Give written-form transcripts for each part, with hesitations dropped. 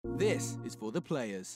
This is for the players.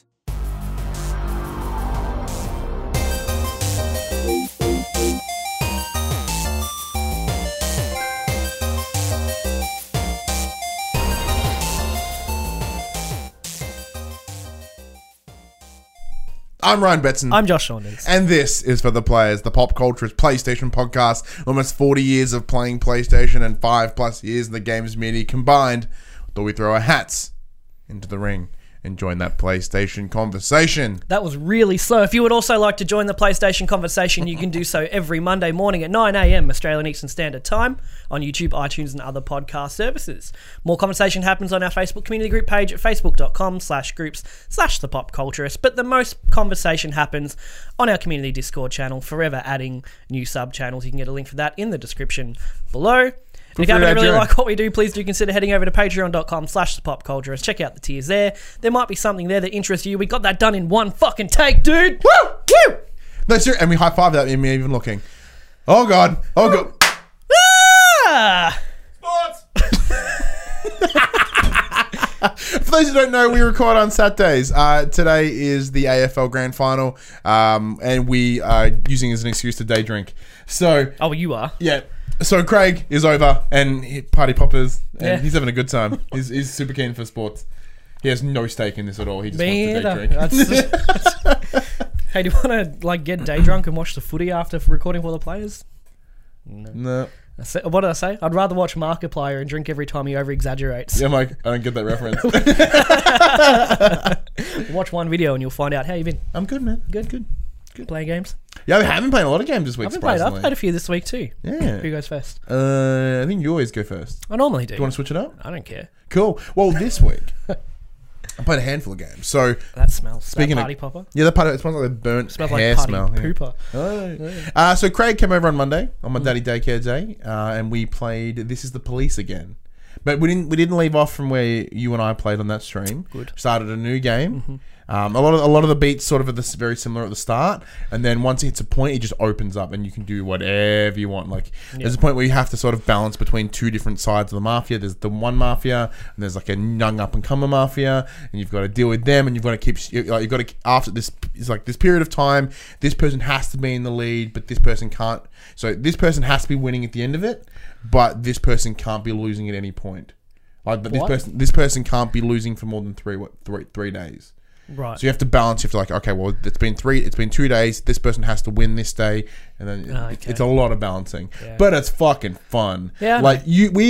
I'm Ryan Betson. I'm Josh Saunders. And this is For the Players, the pop culture PlayStation podcast. Almost 40 years of playing PlayStation and 5+ years in the games media combined. Thought we throw our hats into the ring and join that PlayStation conversation. That was really slow. If you would also like to join the PlayStation conversation, you can do so every Monday morning at 9 a.m. Australian Eastern Standard Time on YouTube, iTunes, and other podcast services. More conversation happens on our Facebook community group page at facebook.com/groups/thepopculturist. But the most conversation happens on our community Discord channel, forever adding new sub-channels. You can get a link for that in the description below. And if you happen to really like what we do, please do consider heading over to patreon.com/thepopculturist. Check out the tiers there. There might be something there that interests you. We got that done in one fucking take, dude. Woo! Woo! No, seriously, and we high-fived that in me even looking. Oh, God. Oh, God. Ah! Sports! For those who don't know, we record on Saturdays. Today is the AFL Grand Final, and we are using it as an excuse to day drink. So, Oh, you are? yeah. So Craig is over and party poppers, and Yeah. he's having a good time. He's super keen for sports. He has no stake in this at all. He just Me wants to either. day drink. Hey, do you want to get day drunk and watch the footy after recording for the players? No. What did I say? I'd rather watch Markiplier and drink every time he over-exaggerates. Yeah, I'm like, I don't get that reference. Watch one video and you'll find out how you've been. I'm good, man. Good. Playing games? Yeah, we have been playing a lot of games this week, I've surprisingly. played a few this week too. Yeah. Who goes first? I think you always go first. I normally do. Do you want to switch it up? I don't care. Cool. Well, this week, I played a handful of games. So, That smells. Speaking that of- party popper. yeah, that part, it smells like a burnt Smells hair like party smell. Yeah. pooper. So Craig came over on Monday on my daddy daycare day, and we played This Is the Police again. But we didn't leave off from where you and I played on that stream. Good. Started a new game. A lot of the beats sort of are very similar at the start, and then once it hits a point, it just opens up, and you can do whatever you want. Like there's a point where you have to sort of balance between two different sides of the mafia. There's the one mafia, and there's like a young up and coming mafia, and you've got to deal with them, and you've got to keep you've got to after this it's like this period of time. This person has to be in the lead, but this person can't. So this person has to be winning at the end of it, but this person can't be losing at any point. Like, but this person can't be losing for more than three days. Right. So you have to balance. You have to like, okay, well, it's been 2 days. This person has to win this day, and then it's a lot of balancing. Yeah. But it's fucking fun. Yeah. Like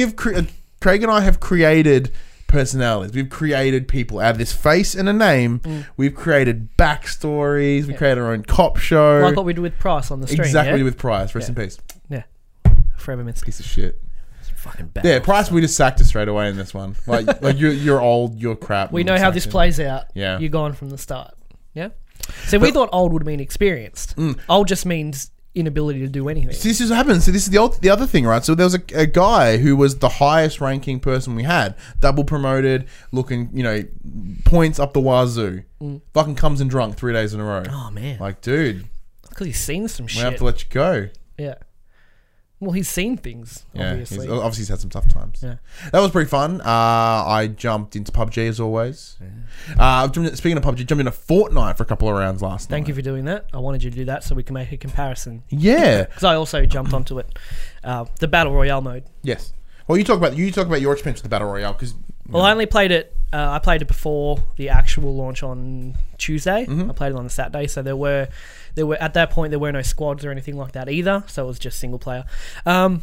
Craig and I have created personalities. We've created people out of this face and a name. We've created backstories. We created our own cop show. Like what we did with Price on the stream. Exactly yeah? with Price. Rest in peace. Yeah. Forever missed. Piece of shit. Fucking bad. Yeah, Price. We just sacked us straight away in this one. Like you're old. You're crap. We know how this plays out. Yeah. You're gone from the start. Yeah. So we thought old would mean experienced. Old just means inability to do anything. So this is what happens. So this is the other thing, right? So there was a guy who was the highest ranking person we had, double promoted, looking, points up the wazoo. Fucking comes in drunk 3 days in a row. Oh man. Like, dude, Because he's seen some we shit. have to let you go. Yeah. Well, he's seen things, Yeah, obviously. obviously he's had some tough times. Yeah. That was pretty fun. I jumped into PUBG as always. Speaking of PUBG, jumped into Fortnite for a couple of rounds last night. Thank you for doing that. I wanted you to do that so we can make a comparison. Yeah. Because I also jumped onto it. The Battle Royale mode. Yes. Well, you talk about your experience with the Battle Royale because. Well, I only played it. I played it before the actual launch on Tuesday. I played it on the Saturday, so there were at that point there were no squads or anything like that either. So it was just single player. I've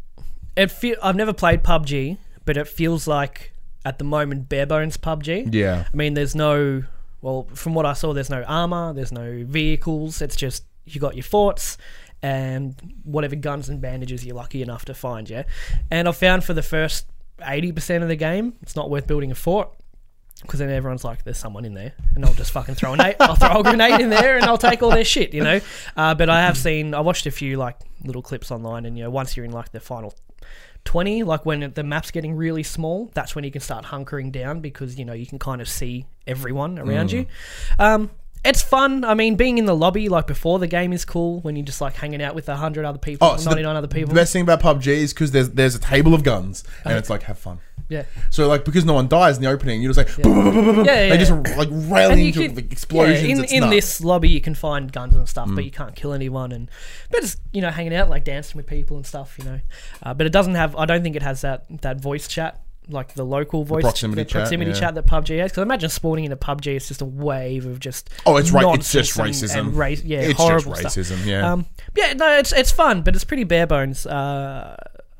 never played PUBG, but it feels like at the moment bare bones PUBG. Yeah. I mean, from what I saw, there's no armor, there's no vehicles. It's just you got your forts and whatever guns and bandages you're lucky enough to find. Yeah, and I found for the first 80% of the game, it's not worth building a fort because then everyone's like, there's someone in there, and I'll just fucking throw a grenade in there, and I'll take all their shit, But I watched a few like little clips online, and once you're in like the final 20, like when the map's getting really small, that's when you can start hunkering down because you can kind of see everyone around you. It's fun. I mean, being in the lobby like before the game is cool when you're just like hanging out with 100 other people, Oh, so 99 other people. The best thing about PUBG is because there's a table of guns and it's like have fun. Yeah. So like because no one dies in the opening, you're just like Yeah, they just yeah. like railing into could- explosions. yeah, it's in nuts. this lobby, you can find guns and stuff, but you can't kill anyone. But just hanging out, like dancing with people and stuff. But it doesn't have. I don't think it has that voice chat. Like the local voice proximity chat, that PUBG has. Because imagine spawning in a PUBG, it's just a wave of just it's nonsense just racism. and race, yeah, it's horrible just racism. stuff. Yeah, No, it's fun, but it's pretty bare bones. I'm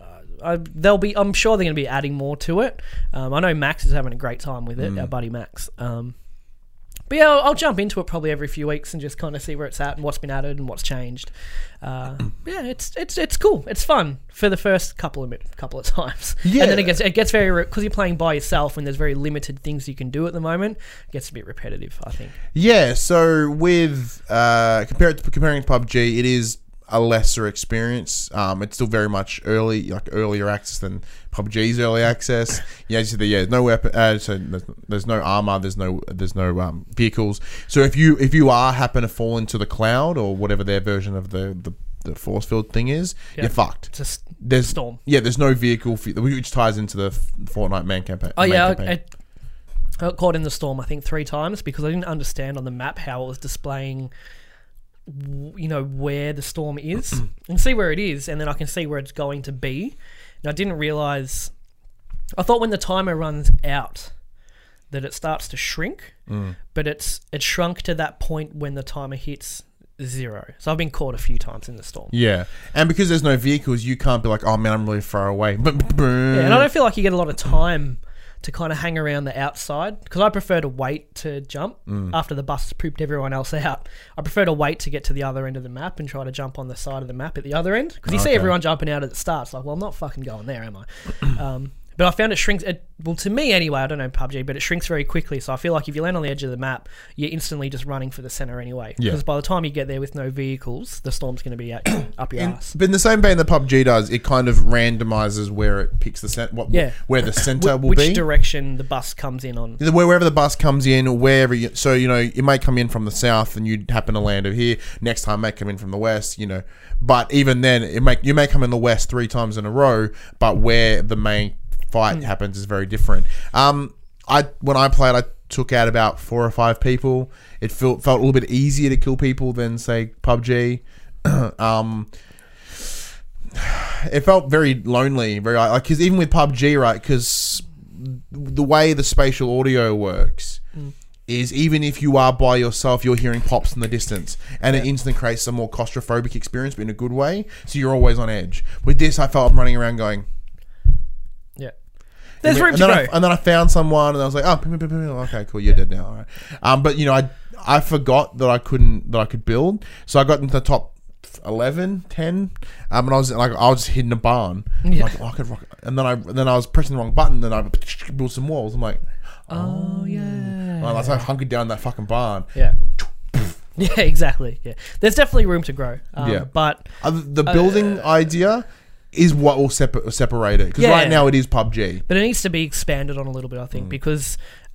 sure they're going to be adding more to it. I know Max is having a great time with it, our buddy Max. But yeah, I'll jump into it probably every few weeks and just kind of see where it's at and what's been added and what's changed. Yeah, it's cool. It's fun for the first couple of times. Yeah. And then it gets very because you're playing by yourself and there's very limited things you can do at the moment. It gets a bit repetitive, I think. Yeah. So with comparing to PUBG, it is a lesser experience. It's still very much earlier access than PUBG's early access. No weapon. So there's no armor. There's no vehicles. So if you happen to fall into the cloud or whatever their version of the force field thing is, you're fucked. It's There's storm. Yeah, there's no vehicle which ties into the Fortnite main campaign. Oh main yeah, campaign. I got caught in the storm I think 3 times because I didn't understand on the map how it was displaying where the storm is and see where it is, and then I can see where it's going to be. And I didn't realize. I thought when the timer runs out that it starts to shrink, but it shrunk to that point when the timer hits 0. So I've been caught a few times in the storm. Yeah, and because there's no vehicles, you can't be like, oh man, I'm really far away. Yeah, and I don't feel like you get a lot of time to kind of hang around the outside because I prefer to wait to jump after the bus has pooped everyone else out. I prefer to wait to get to the other end of the map and try to jump on the side of the map at the other end because you see everyone jumping out at the start. It's like, well, I'm not fucking going there, am I? But I found it shrinks. Well, to me anyway, I don't know PUBG, but it shrinks very quickly. So I feel like if you land on the edge of the map, you're instantly just running for the center anyway. Yeah. Because by the time you get there with no vehicles, the storm's going to be up your ass. But in the same vein that PUBG does, it kind of randomizes where it picks the where the center will be. Which direction the bus comes in on. Wherever the bus comes in, it may come in from the south and you happen to land over here. Next time it may come in from the west, But even then, you may come in the west 3 times in a row, but where the main fight happens is very different. When I played, I took out about 4 or 5 people. It felt a little bit easier to kill people than say PUBG. It felt very lonely, very because even with PUBG, right? Because the way the spatial audio works is even if you are by yourself, you're hearing pops in the distance, and it instantly creates a more claustrophobic experience, but in a good way. So you're always on edge. With this, I felt I'm running around going. Yeah. There's room to go. And then I found someone, and I was like, "Oh, okay, cool, you're dead now." All right. But I forgot that I could build, so I got into the top 11, 10, and I was hidden in a barn. Yeah. Like, I could rock, and then I was pressing the wrong button, and I built some walls. I'm like, oh yeah. I was like hunkered down in that fucking barn. Yeah. Yeah, exactly. Yeah, there's definitely room to grow. But the building idea is what will separate it, because right now it is PUBG. But it needs to be expanded on a little bit, I think, because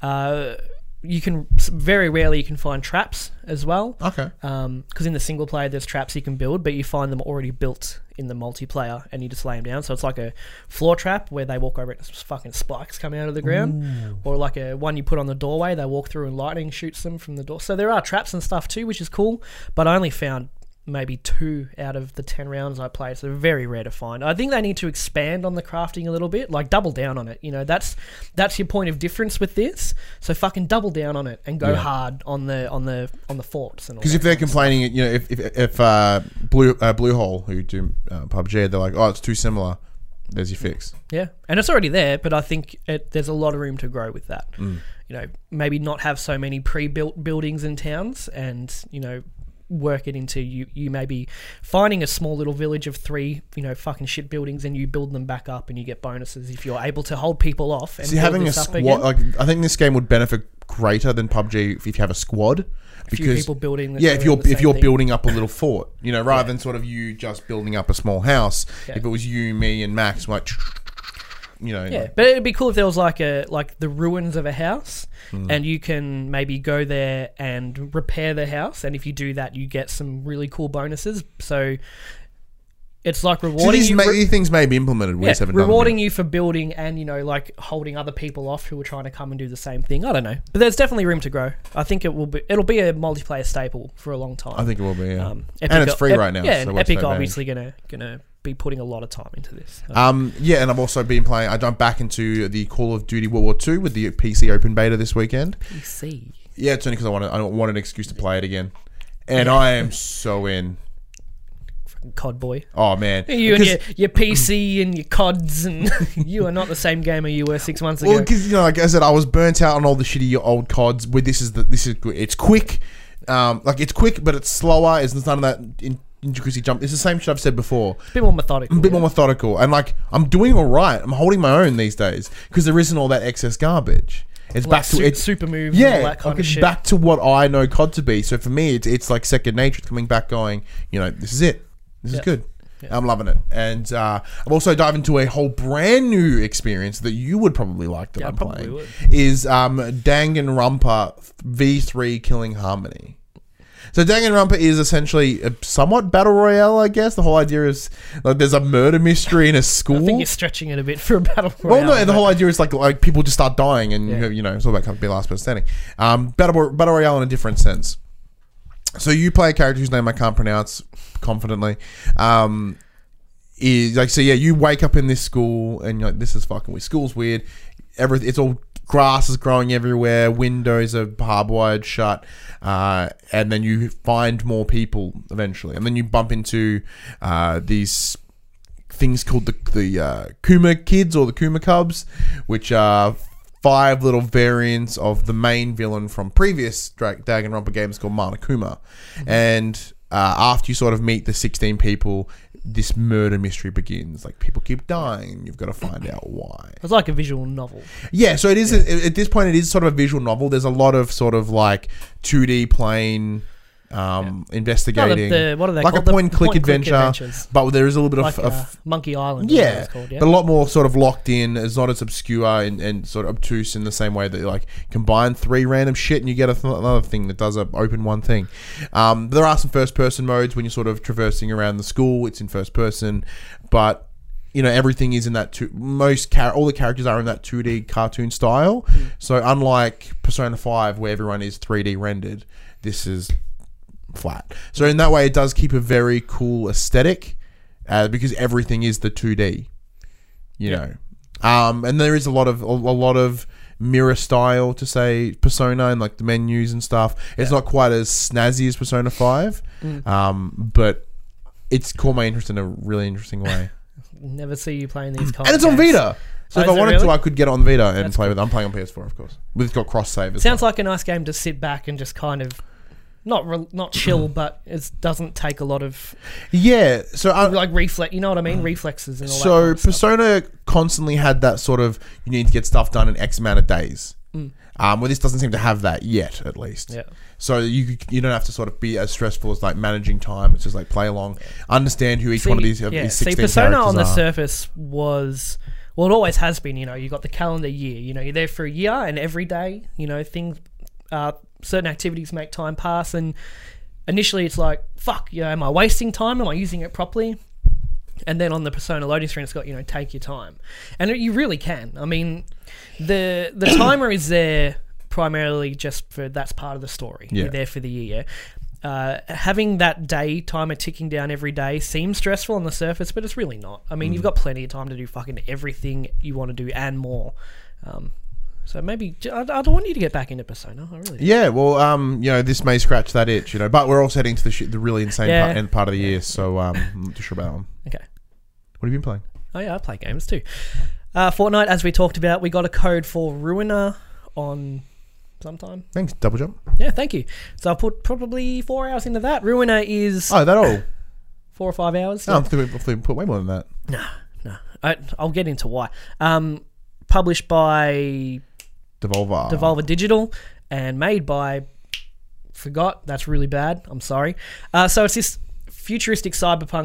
you can very rarely find traps as well. Okay. Because in the single player there's traps you can build, but you find them already built in the multiplayer, and you just lay them down. So it's like a floor trap where they walk over it, and fucking spikes coming out of the ground, or like a one you put on the doorway. They walk through and lightning shoots them from the door. So there are traps and stuff too, which is cool. But I only found maybe 2 out of the 10 rounds I played, so very rare to find. I think they need to expand on the crafting a little bit, like double down on it. That's your point of difference with this. So fucking double down on it and go hard on the forts. Because if they're complaining, if Bluehole, who do PUBG, they're like, oh, it's too similar. There's your fix. Yeah, and it's already there, but I think there's a lot of room to grow with that. Maybe not have so many pre-built buildings in towns, and work it into you maybe finding a small little village of 3 fucking shit buildings, and you build them back up and you get bonuses if you're able to hold people off and having a squad, I think this game would benefit greater than PUBG if you have a squad, because few people building if you're building up a little fort, rather than sort of you just building up a small house. If it was you, me and Max, like Yeah, but it'd be cool if there was like the ruins of a house, and you can maybe go there and repair the house, and if you do that, you get some really cool bonuses. So it's like rewarding these things may be implemented. We just haven't rewarding you for building, and like holding other people off who are trying to come and do the same thing. I don't know, but there's definitely room to grow. I think it'll be a multiplayer staple for a long time. I think it will be. Yeah. Epic, and it's free right now. Yeah, so and Epic obviously gonna be putting a lot of time into this. Yeah, and I've also been playing. I jumped back into the Call of Duty World War II with the PC open beta this weekend. PC. Yeah, it's only because I want an excuse to play it again, and I am so in. COD boy. Oh man, you and your PC and your CODs, and you are not the same gamer you were 6 months ago. Well, because like I said, I was burnt out on all the shitty old CODs. With this is good. It's quick, it's quick, but it's slower. There's none of that intricacy jump. It's the same shit I've said before. A bit more methodical. And like I'm doing all right. I'm holding my own these days because there isn't all that excess garbage. It's like back to it's super moves. And all that kind of shit. Back to what I know COD to be. So for me, it's like second nature. It's coming back, going, this is it. This is good. Yeah. I'm loving it. And I've also dived into a whole brand new experience that you would probably like that I'm playing. Would. Is Danganronpa V3 Killing Harmony. So Danganronpa is essentially a somewhat battle royale, I guess. The whole idea is like there's a murder mystery in a school. I think you're stretching it a bit for a battle royale. Well, no, the whole idea is like people just start dying and it's all about be last person standing. Battle royale in a different sense. So you play a character whose name I can't pronounce confidently. You wake up in this school and you're like, this is fucking weird. School's weird. It's all grass is growing everywhere. Windows are hardwired shut. And then you find more people eventually. And then you bump into these things called the Kuma kids or the Kuma cubs, which are 5 little variants of the main villain from previous Danganronpa games called Monokuma. And after you sort of meet the 16 people, this murder mystery begins. Like, people keep dying. You've got to find out why. It's like a visual novel. Yeah, so it is. At this point, it is sort of a visual novel. There's a lot of sort of like 2D plane investigating. What are they like called? A point-and-click adventure. But there is a little bit of Monkey Island. Yeah, it's called, but a lot more sort of locked in. It's not as obscure and sort of obtuse in the same way that you like combine 3 random shit and you get another thing that does open one thing. There are some first-person modes when you're sort of traversing around the school. It's in first person, but everything is in that all the characters are in that 2D cartoon style. So unlike Persona 5 where everyone is 3D rendered, this is flat. So in that way, it does keep a very cool aesthetic because everything is the 2D, and there is a lot of mirror style to say Persona and like the menus and stuff. It's not quite as snazzy as Persona 5, but it's caught my interest in a really interesting way. Never see you playing these and it's on Vita. So if I wanted to, I could get on Vita and play cool. with it. I'm playing on PS4, of course. It's got cross save. Sounds like a nice game to sit back and just kind of not chill, but it doesn't take a lot of so like reflex. You know what I mean? Reflexes and all that. So kind of Persona constantly had that sort of you need to get stuff done in X amount of days. Well, this doesn't seem to have that yet, at least. Yeah. So you don't have to sort of be as stressful as like managing time. It's just like play along, understand who each one of these 16 Persona on the are. surface was. Well, it always has been. You got the calendar year. You're there for a year, and every day, things. Certain activities make time pass, and initially it's like, fuck, am I wasting time? Am I using it properly? And then on the Persona loading screen, it's got, take your time. And you really can. I mean, the timer is there primarily just for that's part of the story. Yeah. You're there for the year. Having that day timer ticking down every day seems stressful on the surface, but it's really not. I mean, you've got plenty of time to do fucking everything you want to do and more. So maybe I don't want you to get back into Persona. I really do. Yeah, well, this may scratch that itch, but we're also heading to the really insane part of the year, so I'm not too sure about them. Okay. What have you been playing? Oh yeah, I play games too. Fortnite, as we talked about, we got a code for Ruiner on sometime. Thanks, Double Jump. Yeah, thank you. So I put probably 4 hours into that. Ruiner is... Oh, that all? 4 or 5 hours. Yeah. Oh, I thought we put way more than that. No. I'll get into why. Published by... Devolver Digital and made by that's really bad, I'm sorry. So it's this futuristic cyberpunk game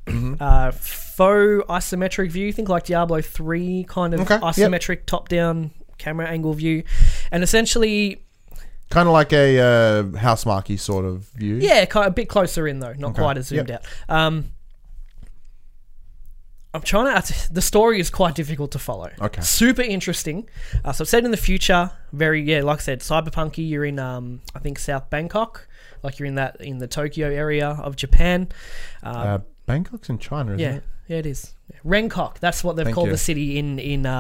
Faux isometric view. Think like Diablo 3 kind of Okay, isometric top-down camera angle view. And essentially... Kind of like a Housemarque sort of view. Yeah, kind of a bit closer in though. Not quite as zoomed out. I'm trying to... The story is quite difficult to follow. Okay. Super interesting. So it's set in the future. Very, like I said, cyberpunky. You're in, I think, South Bangkok. Like you're in the Tokyo area of Japan. Bangkok's in China, isn't it? Yeah, it is. Yeah. Rengkok. That's what they've called the city in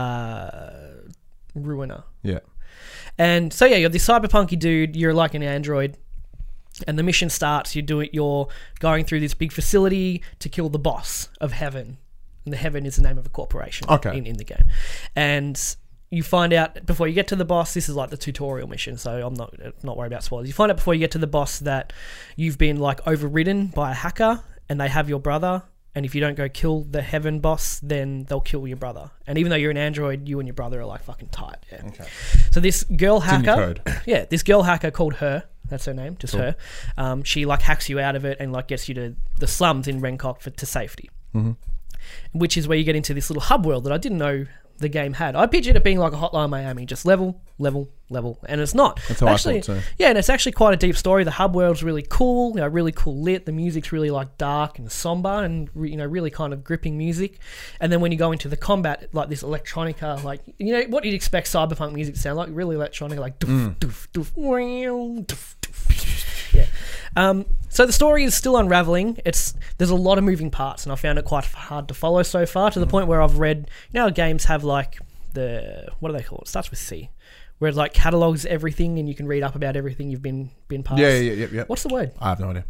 Ruina. Yeah. And so, yeah, you're this cyberpunky dude. You're like an android. And the mission starts. You're going through this big facility to kill the boss of Heaven. And the Heaven is the name of a corporation in the game. And you find out before you get to the boss, this is like the tutorial mission, so I'm not worried about spoilers. You find out before you get to the boss that you've been like overridden by a hacker and they have your brother. And if you don't go kill the Heaven boss, then they'll kill your brother. And even though you're an android, you and your brother are like fucking tight. Yeah. Okay. So this girl hacker, this girl hacker called Her. That's her name, just Her. She like hacks you out of it and like gets you to the slums in Rengkok to safety. Mm-hmm. Which is where you get into this little hub world that I didn't know the game had. I pictured it being like a Hotline Miami, just level, and it's not. That's how actually, I thought so. Yeah, and it's actually quite a deep story. The hub world's really cool, really cool lit. The music's really like dark and somber, and really kind of gripping music. And then when you go into the combat, like this electronica, like what you'd expect cyberpunk music to sound like, really electronic, like doof doof doof, doof doof. Yeah. So the story is still unraveling. There's a lot of moving parts, and I found it quite hard to follow so far, to the point where I've read, games have like what do they call it? It starts with C, where it like catalogs everything and you can read up about everything you've been past. Yeah. What's the word? I have no idea.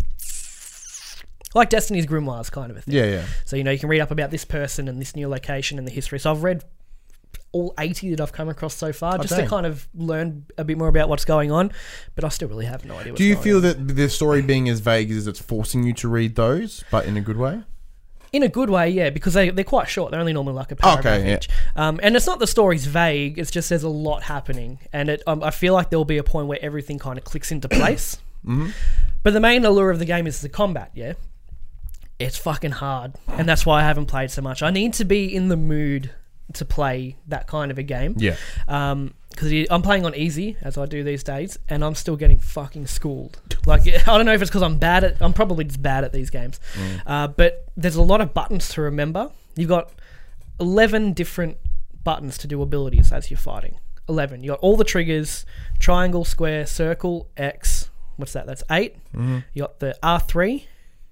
Like Destiny's Grimoires kind of a thing. Yeah. So, you can read up about this person and this new location and the history. So I've read all 80 that I've come across so far, just to kind of learn a bit more about what's going on, but I still really have no idea what's going on. Do you feel that the story being as vague as it's forcing you to read those, but in a good way? In a good way, yeah, because they're quite short. They're only normally like a paragraph each. And it's not the story's vague, it's just there's a lot happening, and I feel like there'll be a point where everything kind of clicks into place. Mm-hmm. But the main allure of the game is the combat, yeah? It's fucking hard, and that's why I haven't played so much. I need to be in the mood to play that kind of a game. Yeah. Because I'm playing on easy, as I do these days, and I'm still getting fucking schooled. Like, I don't know if it's because I'm probably just bad at these games. But there's a lot of buttons to remember. You've got 11 different buttons to do abilities as you're fighting. 11. You got all the triggers: triangle, square, circle, X. What's that? That's 8. Mm-hmm. You got the R3,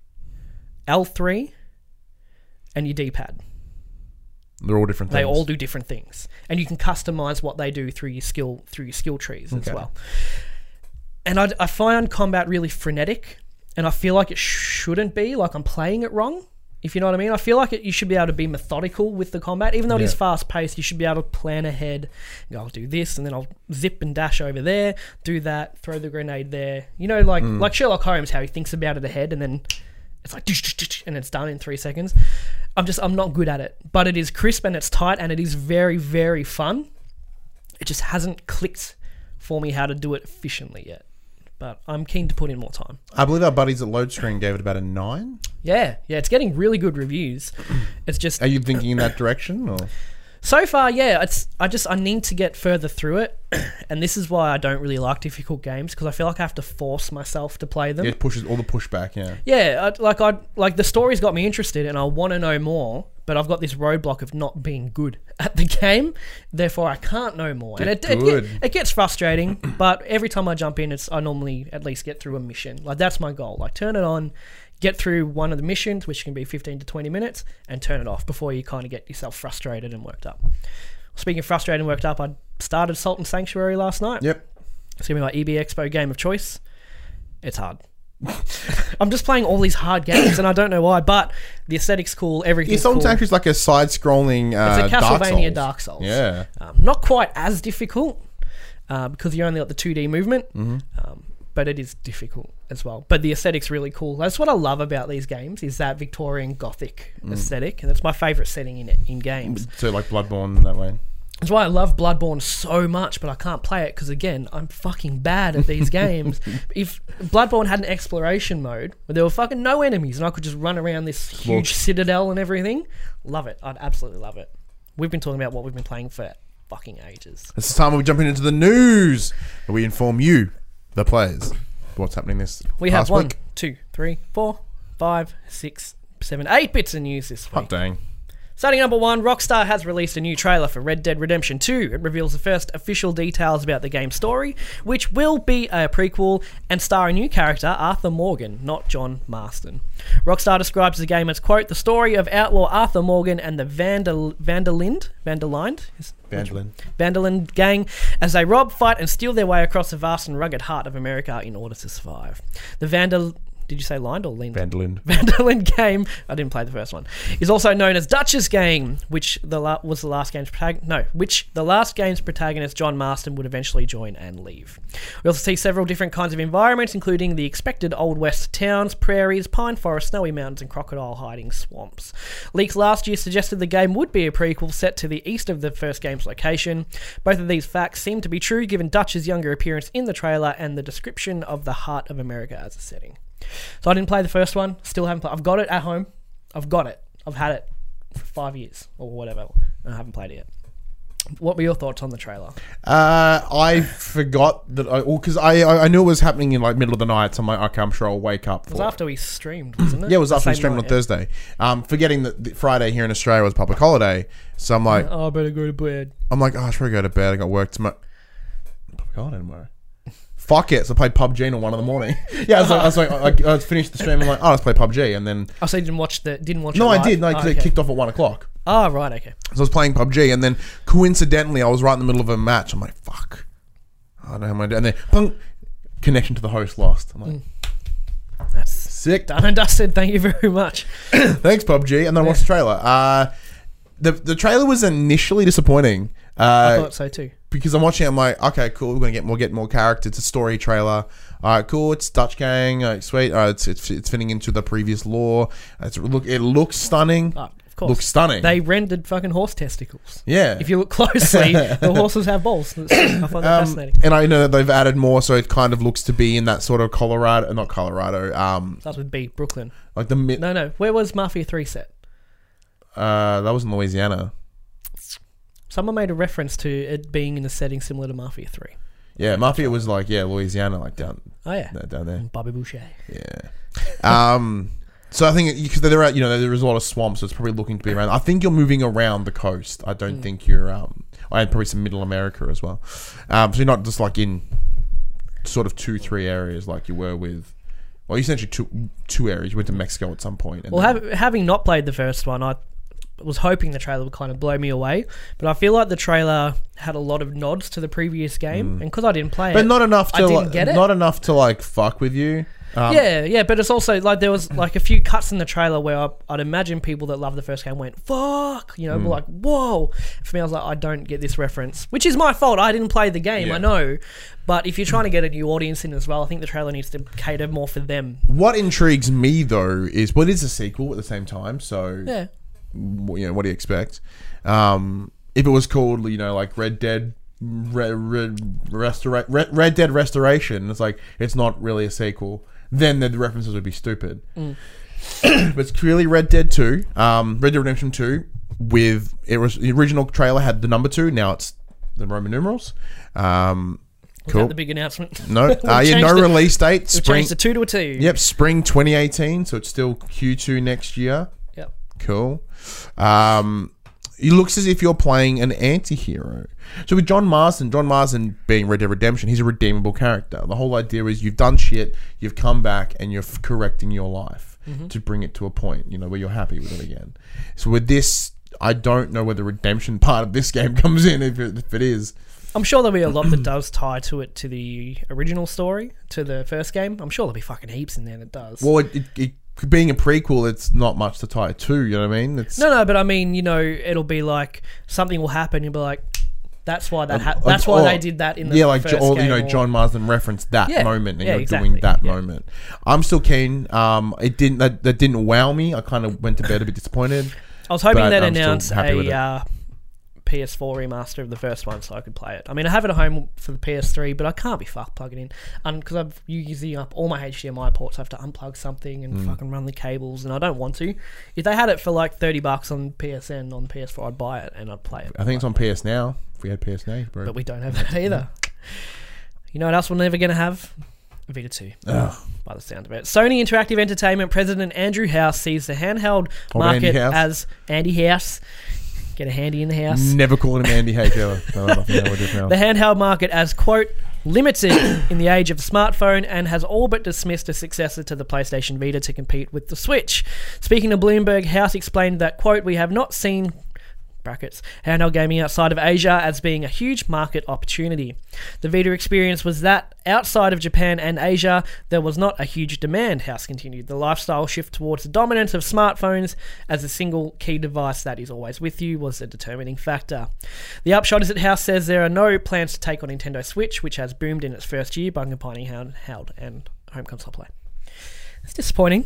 L3, and your D-pad. They're all different things. They all do different things, and you can customize what they do through your skill trees as well. And I find combat really frenetic, and I feel like it shouldn't be. Like I'm playing it wrong, if you know what I mean. I feel like you should be able to be methodical with the combat, even though it is fast paced. You should be able to plan ahead. I'll do this, and then I'll zip and dash over there, do that, throw the grenade there. Like Sherlock Holmes, how he thinks about it ahead, and then it's like and it's done in 3 seconds. I'm not good at it, but it is crisp and it's tight and it is very, very fun. It just hasn't clicked for me how to do it efficiently yet, but I'm keen to put in more time. I believe our buddies at Load Screen gave it about a 9. Yeah, it's getting really good reviews. It's just... Are you thinking in that direction, or...? So far, yeah. I need to get further through it, and this is why I don't really like difficult games, because I feel like I have to force myself to play them. Yeah, it pushes all the pushback. Yeah. Yeah, like the story's got me interested, and I want to know more, but I've got this roadblock of not being good at the game. Therefore, I can't know more, and it gets frustrating. But every time I jump in, I normally at least get through a mission. Like that's my goal. Like turn it on, get through one of the missions, which can be 15 to 20 minutes, and turn it off before you kind of get yourself frustrated and worked up. Speaking of frustrated and worked up, I started Salt and Sanctuary last night. Yep. It's going to be my EB Expo game of choice. It's hard. I'm just playing all these hard games, and I don't know why, but the aesthetic's cool, everything's cool. Salt and Sanctuary is like a side-scrolling it's a Castlevania Dark Souls. Yeah. Not quite as difficult, because you only got the 2D movement. Mm-hmm. But it is difficult as well. But the aesthetic's really cool. That's what I love about these games, is that Victorian Gothic aesthetic, and that's my favourite setting in games. So like Bloodborne that way? That's why I love Bloodborne so much, but I can't play it because, again, I'm fucking bad at these games. If Bloodborne had an exploration mode where there were fucking no enemies and I could just run around this huge citadel and everything, love it. I'd absolutely love it. We've been talking about what we've been playing for fucking ages. It's the time when we jump into the news where we inform you, the players, what's happening this We have past 1, week. 2, 3, 4, 5, 6, 7, 8 bits of news this week. Hot dang. Starting number 1, Rockstar has released a new trailer for Red Dead Redemption 2. It reveals the first official details about the game's story, which will be a prequel and star a new character, Arthur Morgan, not John Marston. Rockstar describes the game as, quote, the story of outlaw Arthur Morgan and the Vanderlind gang as they rob, fight, and steal their way across the vast and rugged heart of America in order to survive. The Did you say Lind or Lind? Vanderlind game, I didn't play the first one, is also known as Dutch's game, which the last game's protagonist John Marston would eventually join and leave. We also see several different kinds of environments, including the expected Old West towns, prairies, pine forests, snowy mountains, and crocodile hiding swamps. Leaks last year suggested the game would be a prequel set to the east of the first game's location. Both of these facts seem to be true given Dutch's younger appearance in the trailer and the description of the heart of America as a setting. So I didn't play the first one. Still haven't played. I've got it at home. I've got it. I've had it for 5 years or whatever. And I haven't played it yet. What were your thoughts on the trailer? I forgot that because I knew it was happening in like middle of the night. So I'm like, okay, I'm sure I'll wake up. It was after we streamed, wasn't it? Yeah, it was after we streamed on Thursday. Forgetting that the Friday here in Australia was public holiday. So I'm like, I better go to bed. I'm like, I should probably go to bed. I got work tomorrow. Public holiday tomorrow. Fuck it. So I played PUBG until 1 a.m. Yeah, I finished the stream. I'm like, let's play PUBG, and then. Oh, so you didn't watch it? No, I did. No, because it kicked off at 1 o'clock. Oh, right. Okay. So I was playing PUBG, and then coincidentally, I was right in the middle of a match. I'm like, fuck. I don't know how am I doing. And then, punk, connection to the host lost. I'm like, that's sick. Done and dusted. Thank you very much. Thanks, PUBG. And then I watched the trailer. The trailer was initially disappointing. I thought so too. Because I'm watching it, I'm like, okay, cool. We're gonna get more character. It's a story trailer. All right, cool. It's Dutch gang. All right, sweet. All right, it's fitting into the previous lore. It looks stunning. Of course, looks stunning. They rendered fucking horse testicles. Yeah. If you look closely, the horses have balls. I find that fascinating. And I know that they've added more, so it kind of looks to be in that sort of not Colorado. Starts with B, Brooklyn. Like the No. Where was Mafia 3 set? That was in Louisiana. Someone made a reference to it being in a setting similar to Mafia 3. Yeah, Mafia was like, Louisiana, like down. Oh yeah, down there. Bobby Boucher. Yeah. So I think because they're out, there is a lot of swamps, so it's probably looking to be around. I think you're moving around the coast. I don't think you're. I had probably some Middle America as well. So you're not just like in sort of 2-3 areas like you were with. Well, essentially two areas. You went to Mexico at some point. Having not played the first one, I was hoping the trailer would kind of blow me away, but I feel like the trailer had a lot of nods to the previous game, and because I didn't play but it, not enough to I didn't get it. Not enough to like fuck with you. Yeah, but it's also like there was like a few cuts in the trailer where I'd imagine people that love the first game went fuck, were like whoa. For me, I was like, I don't get this reference, which is my fault. I didn't play the game, I know, but if you're trying to get a new audience in as well, I think the trailer needs to cater more for them. What intrigues me though is it is a sequel at the same time, so yeah. What do you expect? If it was called, like Red Dead Restoration, it's like it's not really a sequel. Then the references would be stupid. But it's clearly Red Dead 2, Red Dead Redemption 2. The original trailer had the number 2. Now it's the Roman numerals. Was cool. that the big announcement? No, no release date. We've changed the 2 to a 2. Yep, spring 2018. So it's still Q2 next year. Yep. Cool. It looks as if you're playing an anti-hero. So with John Marsden being Red Dead Redemption, he's a redeemable character. The whole idea is you've done shit, you've come back, and you're correcting your life to bring it to a point, where you're happy with it again. So with this, I don't know where the redemption part of this game comes in, if it is. I'm sure there'll be a lot that does tie to it, to the original story, to the first game. I'm sure there'll be fucking heaps in there that does. Well, it being a prequel, it's not much to tie it to, you know what I mean? No, but I mean, it'll be like something will happen. You'll be like, that's why that's why they did that in the first game. John Marsden referenced that moment, and you're exactly. doing that moment. I'm still keen. It didn't that didn't wow me. I kind of went to bed a bit disappointed. I was hoping they'd I'm announce still happy with it. PS4 remaster of the first one so I could play it. I mean, I have it at home for the PS3, but I can't be fucked plugging in. And because I'm using up all my HDMI ports, I have to unplug something and fucking run the cables, and I don't want to. If they had it for like $30 on PSN on PS4, I'd buy it and I'd play it. I think it's on PS Now. If we had PS Now, bro. But we don't have that either. You know what else we're never going to have? Vita 2. By the sound of it. Sony Interactive Entertainment President Andrew House sees the handheld market as Andy House. Get a handy in the house. Never call him Andy H ever. The handheld market as, quote, limited in the age of smartphone, and has all but dismissed a successor to the PlayStation Vita to compete with the Switch. Speaking to Bloomberg, House explained that, quote, we have not seen brackets, handheld gaming outside of Asia as being a huge market opportunity. The Vita experience was that outside of Japan and Asia, there was not a huge demand, House continued. The lifestyle shift towards the dominance of smartphones as a single key device that is always with you was a determining factor. The upshot is that House says there are no plans to take on Nintendo Switch, which has boomed in its first year by combining handheld and home console play. It's disappointing.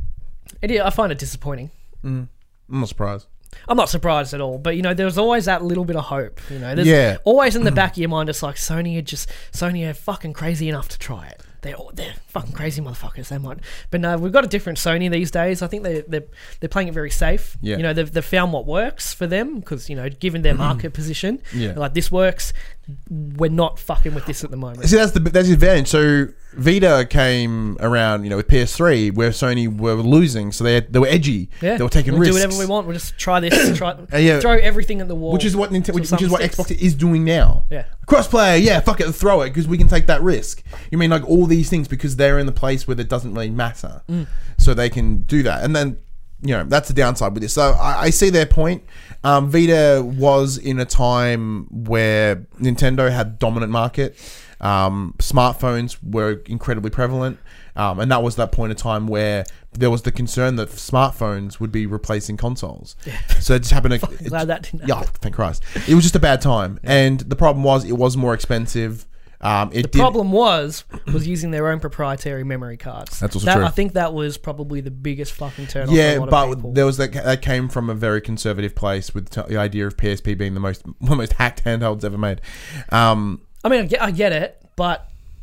I find it disappointing. I'm not surprised. I'm not surprised at all, but you know, there's always that little bit of hope. You know, there's always in the back of your mind. It's like Sony are fucking crazy enough to try it. They're fucking crazy motherfuckers. They might, but no, we've got a different Sony these days. I think they're playing it very safe. Yeah. You know, they've found what works for them because, you know, given their market position, like this works. We're not fucking with this at the moment. See, that's the advantage. So Vita came around, you know, with PS3 where Sony were losing, so they were edgy. Yeah. They were taking risks. Do whatever we want. We'll just try this. Throw everything at the wall. Which is what Xbox is doing now. Yeah. Crossplay, fuck it, throw it because we can take that risk. You mean like all these things because they're in the place where it doesn't really matter, so they can do that. And then, you know, that's the downside with this. So I see their point. Vita was in a time where Nintendo had dominant market. Smartphones were incredibly prevalent. And that was that point of time where there was the concern that smartphones would be replacing consoles. Yeah. So it just happened. Glad that didn't happen. Yeah, thank Christ. It was just a bad time. Yeah. And the problem was it was more expensive. The problem was using their own proprietary memory cards. That's also true. I think that was probably the biggest fucking turn off. Yeah, for a lot but of people. There was that came from a very conservative place with the idea of PSP being one of the most hacked handhelds ever made. I mean, I get it, but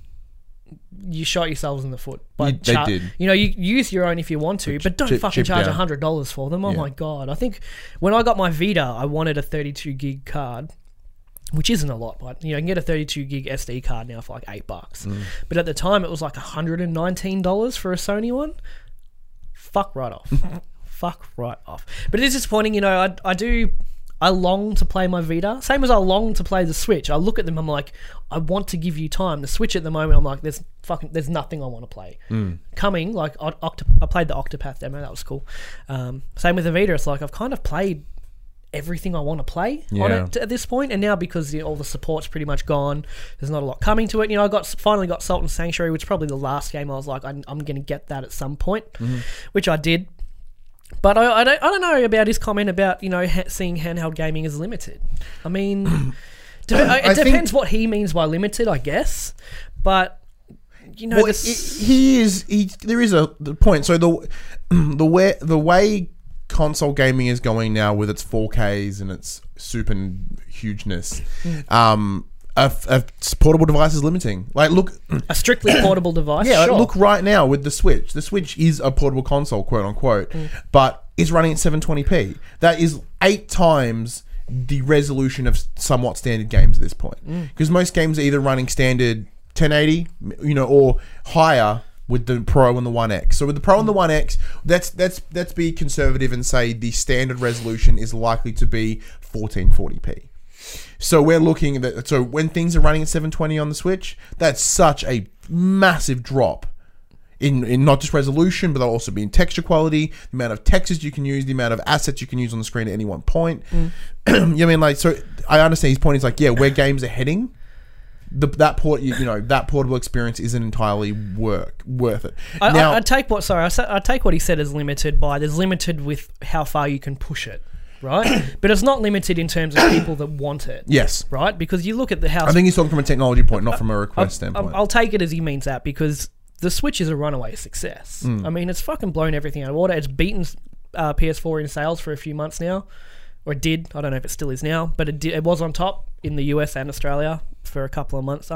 you shot yourselves in the foot. They did. You know, you use your own if you want to, but don't fucking charge $100 for them. Oh my God. I think when I got my Vita, I wanted a 32 gig card, which isn't a lot, but you know, you can get a 32 gig SD card now for like $8. But at the time, it was like $119 for a Sony one. Fuck right off. Fuck right off. But it is disappointing, you know, I long to play my Vita. Same as I long to play the Switch. I look at them, I'm like, I want to give you time. The Switch at the moment, I'm like, there's nothing I want to play. Coming, like, I played the Octopath demo, that was cool. Same with the Vita, it's like, I've kind of played everything I want to play on it at this point, and now because all the support's pretty much gone, there's not a lot coming to it. You know, I finally got Salt and Sanctuary, which is probably the last game I was like, I'm going to get that at some point, which I did. But I don't know about his comment about, you know, seeing handheld gaming as limited. I mean, it depends what he means by limited, I guess. But you know, there is a point. So the way console gaming is going now with its 4Ks and its super hugeness, a portable device is limiting. Like, look, a strictly portable device. Yeah, sure. Like, look right now with the Switch. The Switch is a portable console, quote unquote, but it's running at 720p. That is 8 times the resolution of somewhat standard games at this point. Because most games are either running standard 1080, you know, or higher with the Pro and the One X. So with the Pro and the One X, let's be conservative and say the standard resolution is likely to be 1440p. So we're looking at so when things are running at 720 on the Switch, that's such a massive drop in not just resolution, but also be in texture quality, the amount of textures you can use, the amount of assets you can use on the screen at any one point. You know what I mean? Like, so I understand his point is like, yeah, where games are heading, that portable experience isn't entirely worth it. I take what he said as limited by there's limited with how far you can push it. Right, but it's not limited in terms of people that want it. Yes, right, because you look at the house. I think he's talking from a technology point, not from a request standpoint. I'll take it as he means that because the Switch is a runaway success. I mean, it's fucking blown everything out of water. It's beaten PS4 in sales for a few months now. or it did. I don't know if it still is now, but it was on top in the US and Australia for a couple of months.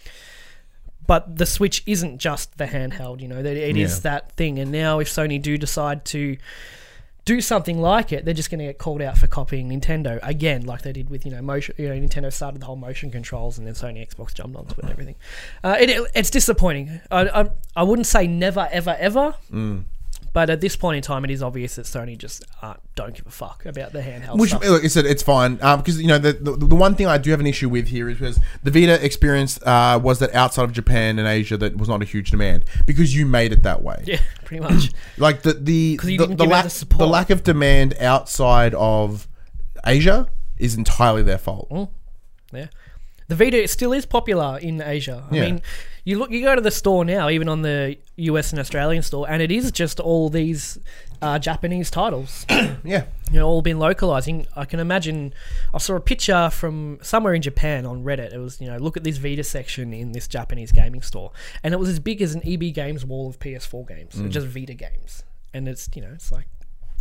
But the Switch isn't just the handheld, you know, it is that thing. And now if Sony do decide to do something like it, they're just going to get called out for copying Nintendo again, like they did with, motion. Nintendo started the whole motion controls, and then Sony Xbox jumped onto it and everything. It's disappointing. I wouldn't say never, ever, ever. But at this point in time, it is obvious that Sony just don't give a fuck about the handheld stuff. Like I said, it's fine because the one thing I do have an issue with here is because the Vita experience was that outside of Japan and Asia, that was not a huge demand because you made it that way. Yeah, pretty much. Like the lack of demand outside of Asia is entirely their fault. Yeah. The Vita still is popular in Asia. I mean, you go to the store now, even on the US and Australian store, and it is just all these Japanese titles. Yeah. All been localizing. I can imagine. I saw a picture from somewhere in Japan on Reddit. It was, look at this Vita section in this Japanese gaming store, and it was as big as an EB Games wall of PS4 games, just Vita games. And it's, it's like,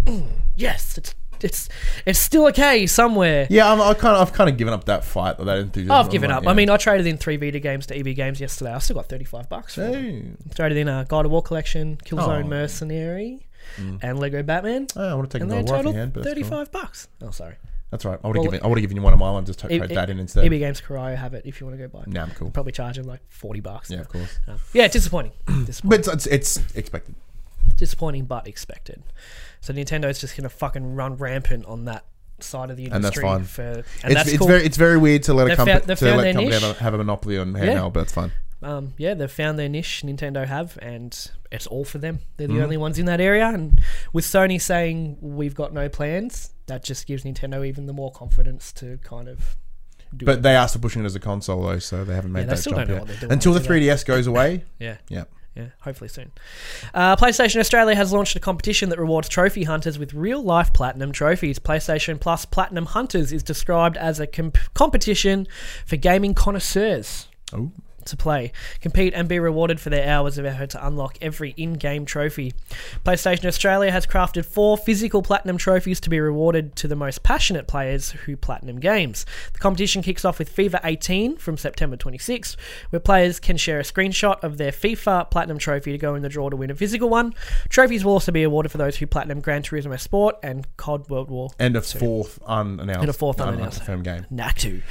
yes, it's still okay somewhere. Yeah, I've kind of given up that fight or that enthusiasm. I've given up. Yeah. I mean, I traded in 3 Vita games to EB Games yesterday. I still got $35 for them. Traded in a God of War collection, Killzone Mercenary, and Lego Batman. I want to take a God of War off your hand, but $35. Oh, sorry. That's right. I would have given you one of my ones. Just trade that in instead. EB Games Karai have it if you want to go buy it. Nah, cool. They're probably charging like $40. Yeah, of course. Yeah, disappointing. But it's expected. Disappointing, but expected. So Nintendo's just going to fucking run rampant on that side of the industry. And that's fine. That's cool. It's very weird to let a company niche. have a monopoly on handheld, but it's fine. They've found their niche, Nintendo have, and it's all for them. They're the only ones in that area, and with Sony saying we've got no plans, that just gives Nintendo even the more confidence to kind of do But they are still pushing it as a console, though, so they haven't made that jump yet. Doing until the 3DS goes away. Yeah. Yeah. Yeah, hopefully soon. PlayStation Australia has launched a competition that rewards trophy hunters with real-life platinum trophies. PlayStation Plus Platinum Hunters is described as a competition for gaming connoisseurs. Oh. To play, compete and be rewarded for their hours of effort to unlock every in-game trophy. PlayStation Australia has crafted 4 physical platinum trophies to be rewarded to the most passionate players who platinum games. The competition kicks off with FIFA 18 from September 26, where players can share a screenshot of their FIFA platinum trophy to go in the draw to win a physical one. Trophies will also be awarded for those who platinum Gran Turismo Sport and COD World War and a fourth unannounced confirmed game. Naktu.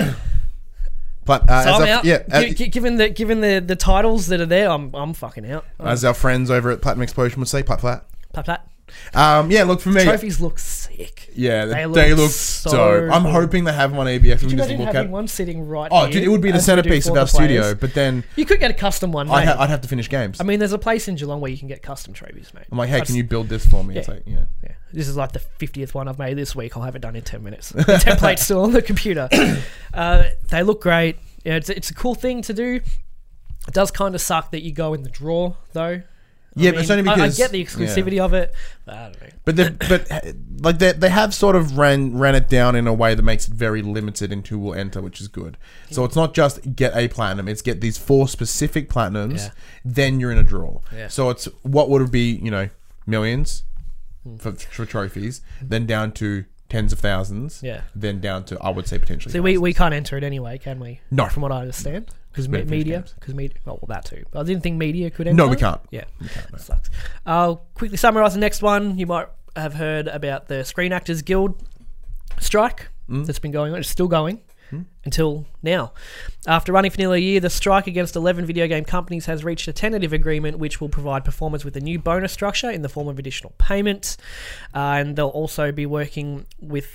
But so I'm out. Given the titles that are there, I'm fucking out. As our friends over at Platinum Explosion would say, plat. Look, for me, trophies look sick. Yeah, they look so. I'm hoping they have one ABF. Could you imagine having one sitting right here? Oh, dude, it would be the centerpiece of our studio. But then you could get a custom one. I'd have to finish games. I mean, there's a place in Geelong where you can get custom trophies, mate. I'm like, hey, can you build this for me? Yeah. It's like, This is like the 50th one I've made this week. I'll have it done in 10 minutes. The template's still on the computer. They look great. Yeah, it's a cool thing to do. It does kind of suck that you go in the draw, though. But it's only because I get the exclusivity of it. But I don't know. But they have sort of ran it down in a way that makes it very limited in who will enter, which is good. So it's not just get a platinum; it's get these 4 specific platinums. Then you're in a draw. Yeah. So it's what would it be? millions for trophies, then down to tens of thousands. Then down to, I would say, potentially. So we can't enter it anyway, can we? No, from what I understand. Because media. Well, that too. I didn't think media could enter. No, we can't. Yeah, we can't. No. Sucks. I'll quickly summarise the next one. You might have heard about the Screen Actors Guild strike that's been going on. It's still going until now. After running for nearly a year, the strike against 11 video game companies has reached a tentative agreement which will provide performers with a new bonus structure in the form of additional payments. And they'll also be working with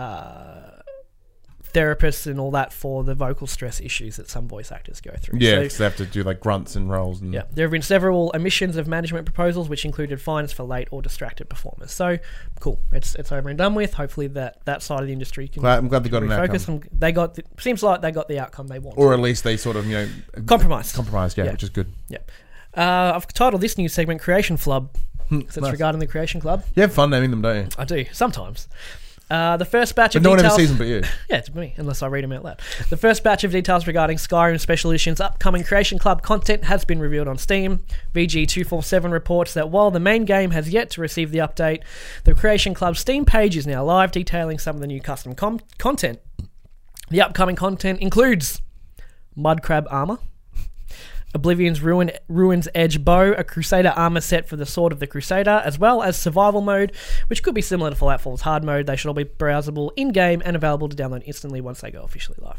therapists and all that for the vocal stress issues that some voice actors go through. Yeah, because they have to do like grunts and rolls. And there have been several omissions of management proposals which included fines for late or distracted performers. So cool, it's over and done with. Hopefully that side of the industry can. I'm glad they got an outcome. Seems like they got the outcome they wanted, or at least they sort of compromised. Which is good. I've titled this new segment "Creation Flub." So it's regarding the Creation Club. You have fun naming them, don't you? I do sometimes. The first batch But of no one ever details. sees them but you. Yeah, it's me, unless I read them out loud. The first batch of details regarding Skyrim Special Edition's upcoming Creation Club content has been revealed on Steam. VG247 reports that while the main game has yet to receive the update, the Creation Club Steam page is now live, detailing some of the new custom content. The upcoming content includes Mudcrab armor, Oblivion's Ruin's Edge bow, a Crusader armor set for the Sword of the Crusader, as well as survival mode, which could be similar to Fallout 4's hard mode. They should all be browsable in-game and available to download instantly once they go officially live.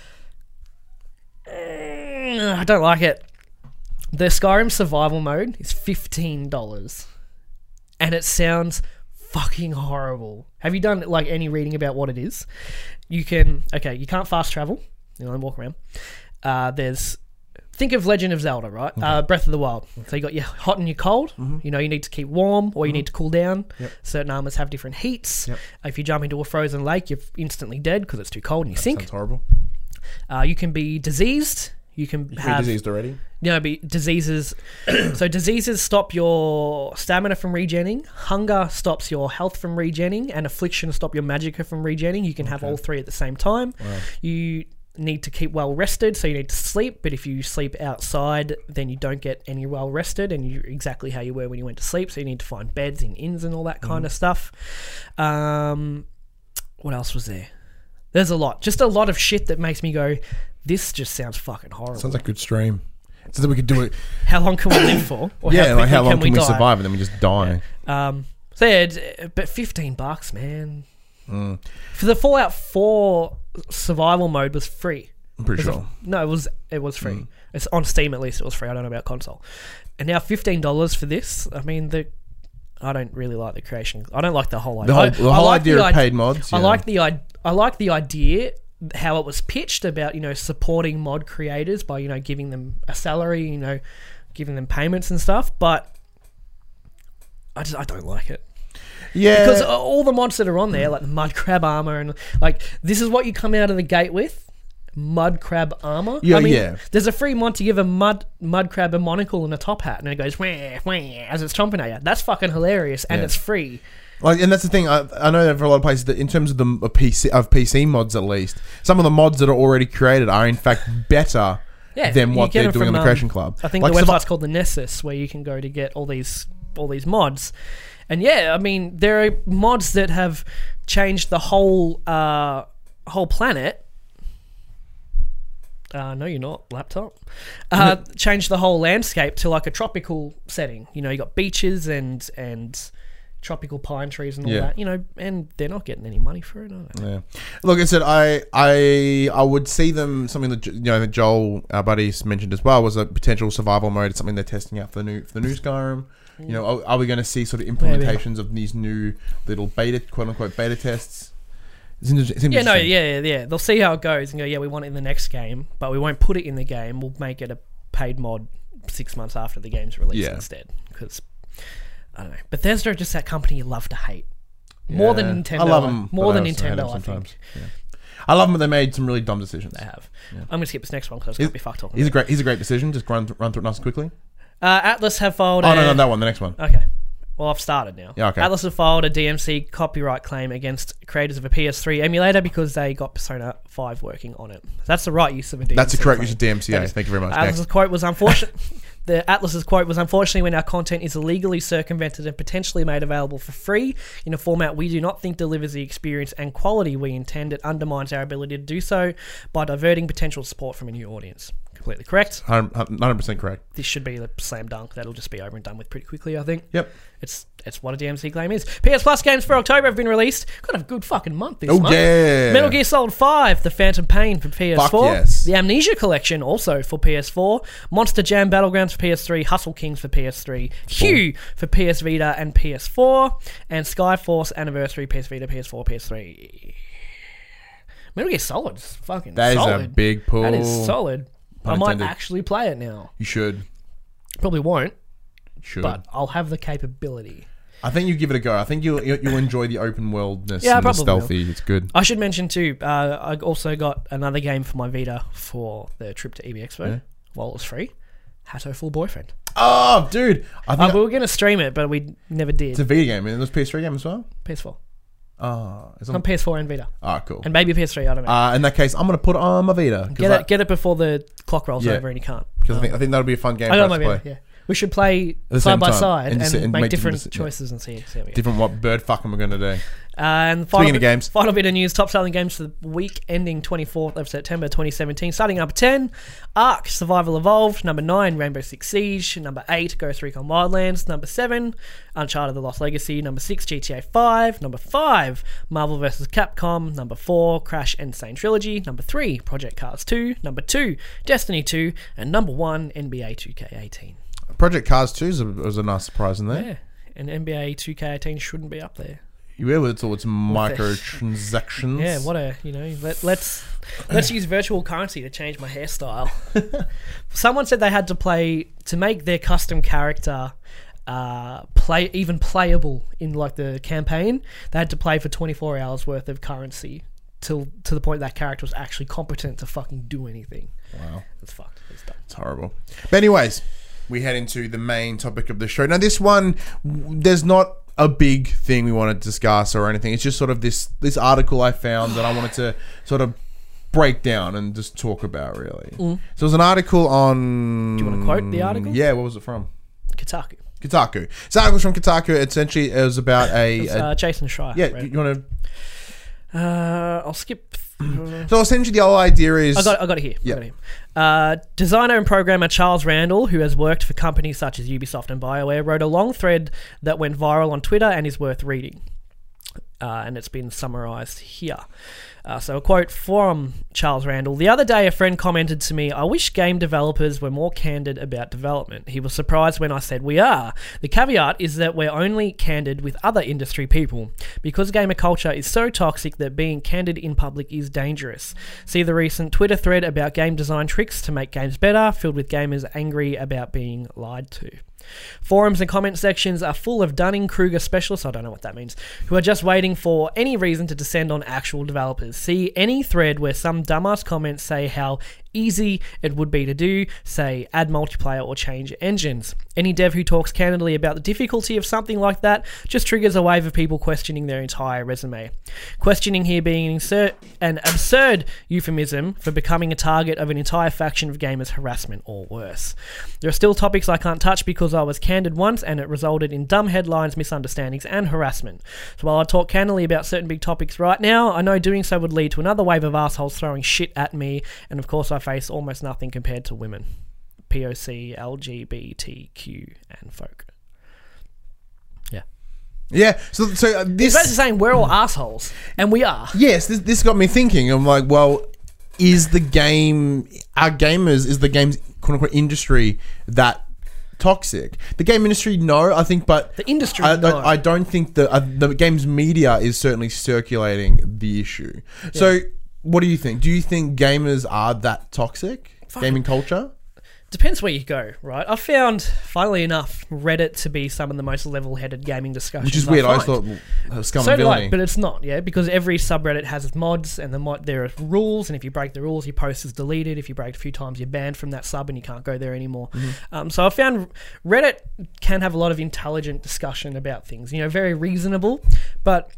I don't like it. The Skyrim survival mode is $15, and it sounds fucking horrible. Have you done like any reading about what it is? You can't fast travel. You know, walk around. Think of Legend of Zelda, right? Okay. Breath of the Wild. So you got your hot and your cold. You know, you need to keep warm or you need to cool down. Yep. Certain armors have different heats. Yep. If you jump into a frozen lake, you're instantly dead because it's too cold and you sink. Sounds horrible. You can be diseased. You can have diseased already. be diseases. So diseases stop your stamina from regenning. Hunger stops your health from regenning, and affliction stop your magicka from regenning. You can have all three at the same time. Wow. You need to keep well rested, so you need to sleep. But if you sleep outside, then you don't get any well rested, and you're exactly how you were when you went to sleep. So you need to find beds in inns and all that kind of stuff. What else was there? There's a lot, just a lot of shit that makes me go, this just sounds fucking horrible. Sounds like a good stream. So that we could do it. How long can we live for? Or Yeah, like how quickly long can we die? survive and then we just die? So yeah, but $15, man. For the Fallout 4 survival mode was free. I'm pretty sure. No, it was free. It's on Steam at least. It was free. I don't know about console. And now $15 for this. I mean, I don't really like the creation. I don't like the whole idea. The whole idea of paid mods. I Yeah. like the idea, how it was pitched about, you know, supporting mod creators by, you know, giving them a salary, you know, giving them payments and stuff. But I don't like it. Yeah. Because all the mods that are on there, like the mud crab armor, and like this is what you come out of the gate with. Mud crab armor. Yeah, I mean, yeah. There's a free mod to give a mud crab a monocle and a top hat, and it goes wah, wah, as it's chomping at you. That's fucking hilarious, and Yeah. it's free. Like, and that's the thing. I know that for a lot of places that in terms of the PC mods, at least some of the mods that are already created are in fact better Yeah, than you what get they're them doing in from, the Creation Club. I think like the website's called the Nessus, where you can go to get all these mods. And yeah, I mean, there are mods that have changed the whole planet. No, you're not, laptop. Changed the whole landscape to like a tropical setting. You know, you got beaches and tropical pine trees and all Yeah. that. You know, and they're not getting any money for it, are they? Yeah. Look, I said I would see them something that that Joel, our buddies, mentioned as well was a potential survival mode. It's something they're testing out for the new Skyrim. You know, are we going to see sort of implementations of these new little quote unquote beta tests? It's interesting. Yeah. They'll see how it goes and go, yeah, we want it in the next game, but we won't put it in the game. We'll make it a paid mod 6 months after the game's released instead. Because, I don't know. Bethesda are just that company you love to hate. More than Nintendo. I love them. More than I also hate them Nintendo, I think. sometimes. Yeah. I love them, but they made some really dumb decisions. They have. Yeah. I'm going to skip this next one because I can't be fucked talking. He's a great decision. Just run through it nice and quickly. Atlas have filed No, that one. The next one. Okay. Well, I've started now. Yeah, okay. Atlas have filed a DMC copyright claim against creators of a PS3 emulator because they got Persona 5 working on it. That's the right use of a DMCA. That's a correct claim. use of DMCA. Thank you very much. Atlas's quote was unfortunate. The Atlas's quote was, "Unfortunately, when our content is illegally circumvented and potentially made available for free in a format we do not think delivers the experience and quality we intend, it undermines our ability to do so by diverting potential support from a new audience." Completely correct. 100% correct. This should be a slam dunk. That'll just be over and done with pretty quickly, I think. Yep. It's what a DMC claim is. PS Plus games for October have been released. Got a good fucking month this month. Oh, yeah. Metal Gear Solid 5, The Phantom Pain for PS4. Fuck yes. The Amnesia Collection also for PS4. Monster Jam Battlegrounds for PS3. Hustle Kings for PS3. Hue for PS Vita and PS4. And Skyforce Anniversary PS Vita, PS4, PS3. Metal Gear Solid's fucking That solid. is a big pull. That is solid. Pun I might intended. actually play it now. You should. Probably won't, Should. but I'll have the capability. I think you give it a go. I think you'll enjoy the open worldness Yeah, I and the probably stealthy. It's good. I should mention too, I also got another game for my Vita for the trip to EB Expo Yeah. while it was free. Hatto Full Boyfriend. Oh, dude. I think We were going to stream it, but we never did. it's a Vita game. And it was PS3 game as well? PS4. It's on PS4 and Vita. Cool. And maybe PS3, I don't know. In that case, I'm going to put it on my Vita. Get it before the clock rolls over and you can't. Because I think that'll be a fun game for us to play. Yeah. We should play side by side and make different choices and see how we go. Different what bird fucking we're going to do. And Speaking of games. Final bit of news, top selling games for the week ending 24th of September 2017. Starting number 10, Ark Survival Evolved. Number 9, Rainbow Six Siege. Number 8, Ghost Recon Wildlands. Number 7, Uncharted The Lost Legacy. Number 6, GTA 5. Number 5, Marvel vs. Capcom. Number 4, Crash Insane Trilogy. Number 3, Project Cars 2. Number 2, Destiny 2. And number 1, NBA 2K18. Project Cars 2 was a nice surprise in there. Yeah, and NBA 2K18 shouldn't be up there. Yeah, well, it's microtransactions. Yeah, what a let's use virtual currency to change my hairstyle. Someone said they had to make their custom character playable in like the campaign. They had to play for 24 hours worth of currency to the point that character was actually competent to fucking do anything. Wow, it's fucked. It's done. It's horrible. But anyways, we head into the main topic of the show. Now, this one, there's not a big thing we want to discuss or anything. It's just sort of this article I found that I wanted to sort of break down and just talk about, really. So it was an article on... Do you want to quote the article? Yeah, what was it from? Kotaku. This article was from Kotaku. Essentially, it was about Jason Schreier. Yeah, you want to... I'll skip... So essentially the whole idea is... I got it here. Yep. Designer and programmer Charles Randall, who has worked for companies such as Ubisoft and BioWare, wrote a long thread that went viral on Twitter and is worth reading. And it's been summarised here. So a quote from Charles Randall. The other day a friend commented to me, I wish game developers were more candid about development. He was surprised when I said we are. The caveat is that we're only candid with other industry people. Because gamer culture is so toxic that being candid in public is dangerous. See the recent Twitter thread about game design tricks to make games better, filled with gamers angry about being lied to. Forums and comment sections are full of Dunning-Kruger specialists, I don't know what that means, who are just waiting for any reason to descend on actual developers. See any thread where some dumbass comments say how easy it would be to do, say add multiplayer or change engines. Any dev who talks candidly about the difficulty of something like that just triggers a wave of people questioning their entire resume. Questioning here being an absurd euphemism for becoming a target of an entire faction of gamers' harassment or worse. There are still topics I can't touch because I was candid once and it resulted in dumb headlines, misunderstandings and harassment. So while I talk candidly about certain big topics right now, I know doing so would lead to another wave of assholes throwing shit at me, and of course I face almost nothing compared to women, POC, LGBTQ and folk. Yeah, so this... It's basically saying we're all assholes, and we are. Yes, this got me thinking. I'm like, well, is the game's quote-unquote industry that toxic? The game industry, no, I think, but... The industry, no. I don't think the game's media is certainly circulating the issue. Yeah. So, what do you think? Do you think gamers are that toxic? Gaming culture? Depends where you go, right? I found, funnily enough, Reddit to be some of the most level-headed gaming discussions. Which is weird. I thought scum and villainy. But it's not, yeah, because every subreddit has its mods, and there are rules, and if you break the rules, your post is deleted. If you break a few times, you're banned from that sub, and you can't go there anymore. Mm-hmm. So I found Reddit can have a lot of intelligent discussion about things. Very reasonable, but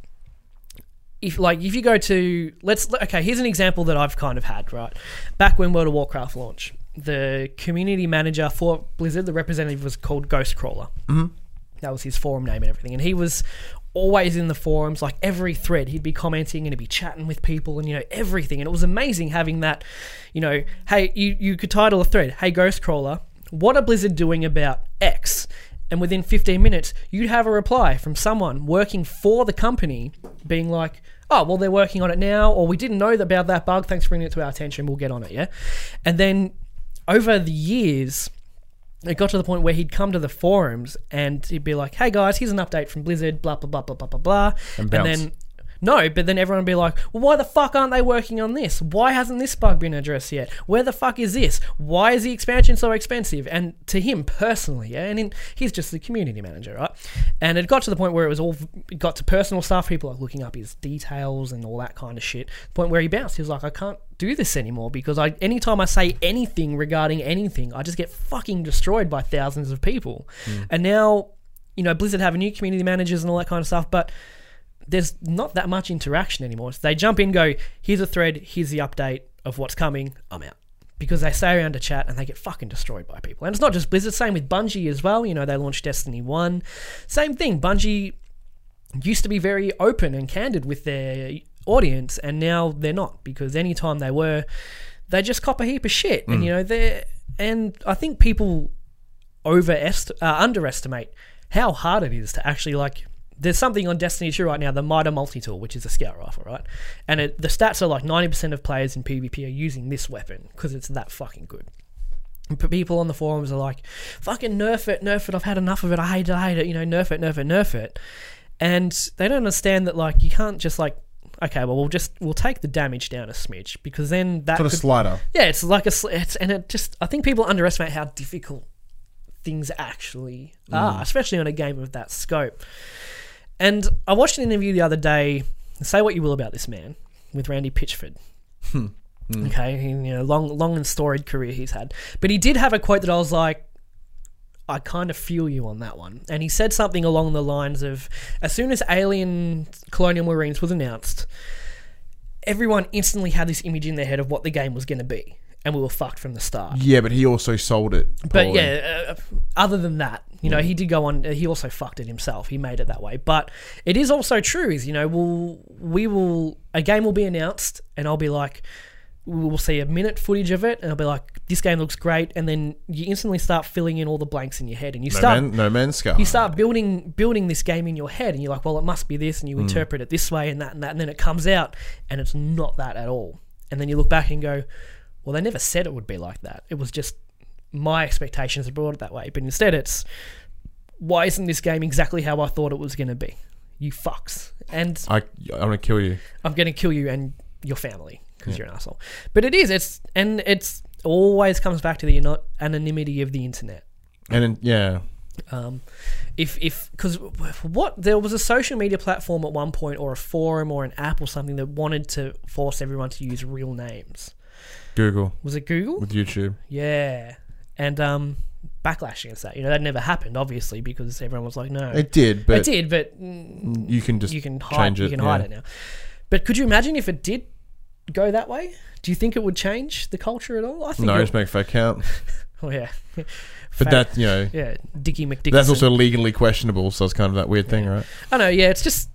if you go to here's an example that I've kind of had, right? Back when World of Warcraft launched, the community manager for Blizzard, the representative, was called Ghostcrawler. Mm-hmm. That was his forum name and everything. And he was always in the forums, like every thread, he'd be commenting and he'd be chatting with people and, everything. And it was amazing having that, hey, you could title a thread, hey, Ghostcrawler, what are Blizzard doing about X? And within 15 minutes, you'd have a reply from someone working for the company being like, oh, well, they're working on it now, or we didn't know about that bug, thanks for bringing it to our attention, we'll get on it, yeah? And then over the years, it got to the point where he'd come to the forums and he'd be like, hey guys, here's an update from Blizzard, blah, blah, blah, blah, blah, blah, blah. And then everyone would be like, well, why the fuck aren't they working on this? Why hasn't this bug been addressed yet? Where the fuck is this? Why is the expansion so expensive? And to him personally, yeah, and he's just the community manager, right? And it got to the point where it got to personal stuff, people like looking up his details and all that kind of shit. The point where he bounced, he was like, I can't do this anymore because anytime I say anything regarding anything, I just get fucking destroyed by thousands of people. And now, Blizzard have new community managers and all that kind of stuff, but there's not that much interaction anymore. So they jump in, go, here's a thread, here's the update of what's coming, I'm out. Because they stay around to chat and they get fucking destroyed by people. And it's not just Blizzard, same with Bungie as well. You know, they launched Destiny 1. Same thing, Bungie used to be very open and candid with their audience, and now they're not, because anytime they just cop a heap of shit. And, you know, and I think people underestimate how hard it is to actually, like, there's something on Destiny 2 right now, the Mida Multi-Tool, which is a scout rifle, right? And the stats are like 90% of players in PvP are using this weapon because it's that fucking good. And people on the forums are like, fucking nerf it, I've had enough of it, I hate it, you know, nerf it. And they don't understand that, like, you can't just, like, okay, well, we'll take the damage down a smidge, because then that Sort of slider. Yeah, it's like I think people underestimate how difficult things actually are, especially on a game of that scope. And I watched an interview the other day, say what you will about this man, with Randy Pitchford. Okay, you know, long and storied career he's had. But he did have a quote that I was like, I kind of feel you on that one. And he said something along the lines of, as soon as Alien Colonial Marines was announced, everyone instantly had this image in their head of what the game was going to be. And we were fucked from the start. Yeah, but he also sold it. But yeah, other than that, you know, he did go on, he also fucked it himself. He made it that way. But it is also true, is, you know, a game will be announced and I'll be like, we'll see a minute footage of it and I'll be like, this game looks great. And then you instantly start filling in all the blanks in your head. And No Man's Sky. You start building this game in your head and you're like, well, it must be this. And you interpret it this way and that and that. And then it comes out and it's not that at all. And then you look back and go, well, they never said it would be like that. It was just my expectations had brought it that way. But instead it's, why isn't this game exactly how I thought it was going to be? You fucks. And I'm going to kill you. I'm going to kill you and your family because you're an asshole. But it is. It's always comes back to the anonymity of the internet. And because there was a social media platform at one point, or a forum or an app or something, that wanted to force everyone to use real names. Google. Was it Google? With YouTube. Yeah. And backlash against that. You know, that never happened, obviously, because everyone was like, no. It did, but you can change it. You can hide it now. But could you imagine if it did go that way? Do you think it would change the culture at all? I think just make fake count. Oh, yeah. But that, you know... Yeah, Dickie McDickinson. That's also legally questionable, so it's kind of that weird thing, right? I know, yeah, it's just...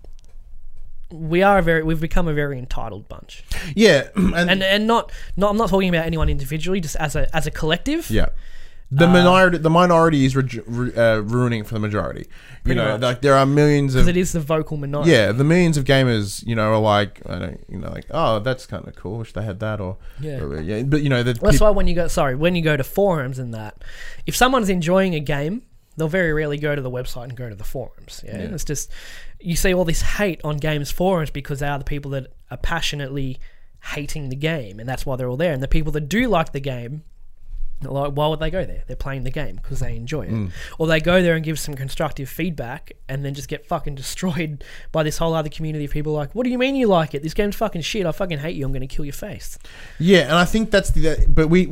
We've become a very entitled bunch. Yeah. And not I'm not talking about anyone individually, just as a collective. Yeah. The minority is ruining for the majority. You know, like there are millions of... Because it is the vocal minority. Yeah, the millions of gamers, you know, are like, oh, that's kind of cool. Wish they had that, or yeah. But you know, that's why when you go to forums and that, if someone's enjoying a game, they'll very rarely go to the website and go to the forums. Yeah, it's just, you see all this hate on games forums because they are the people that are passionately hating the game, and that's why they're all there. And the people that do like the game, like, why would they go there? They're playing the game because they enjoy it. Or they go there and give some constructive feedback and then just get fucking destroyed by this whole other community of people like, what do you mean you like it? This game's fucking shit. I fucking hate you. I'm going to kill your face. Yeah, and I think that's but we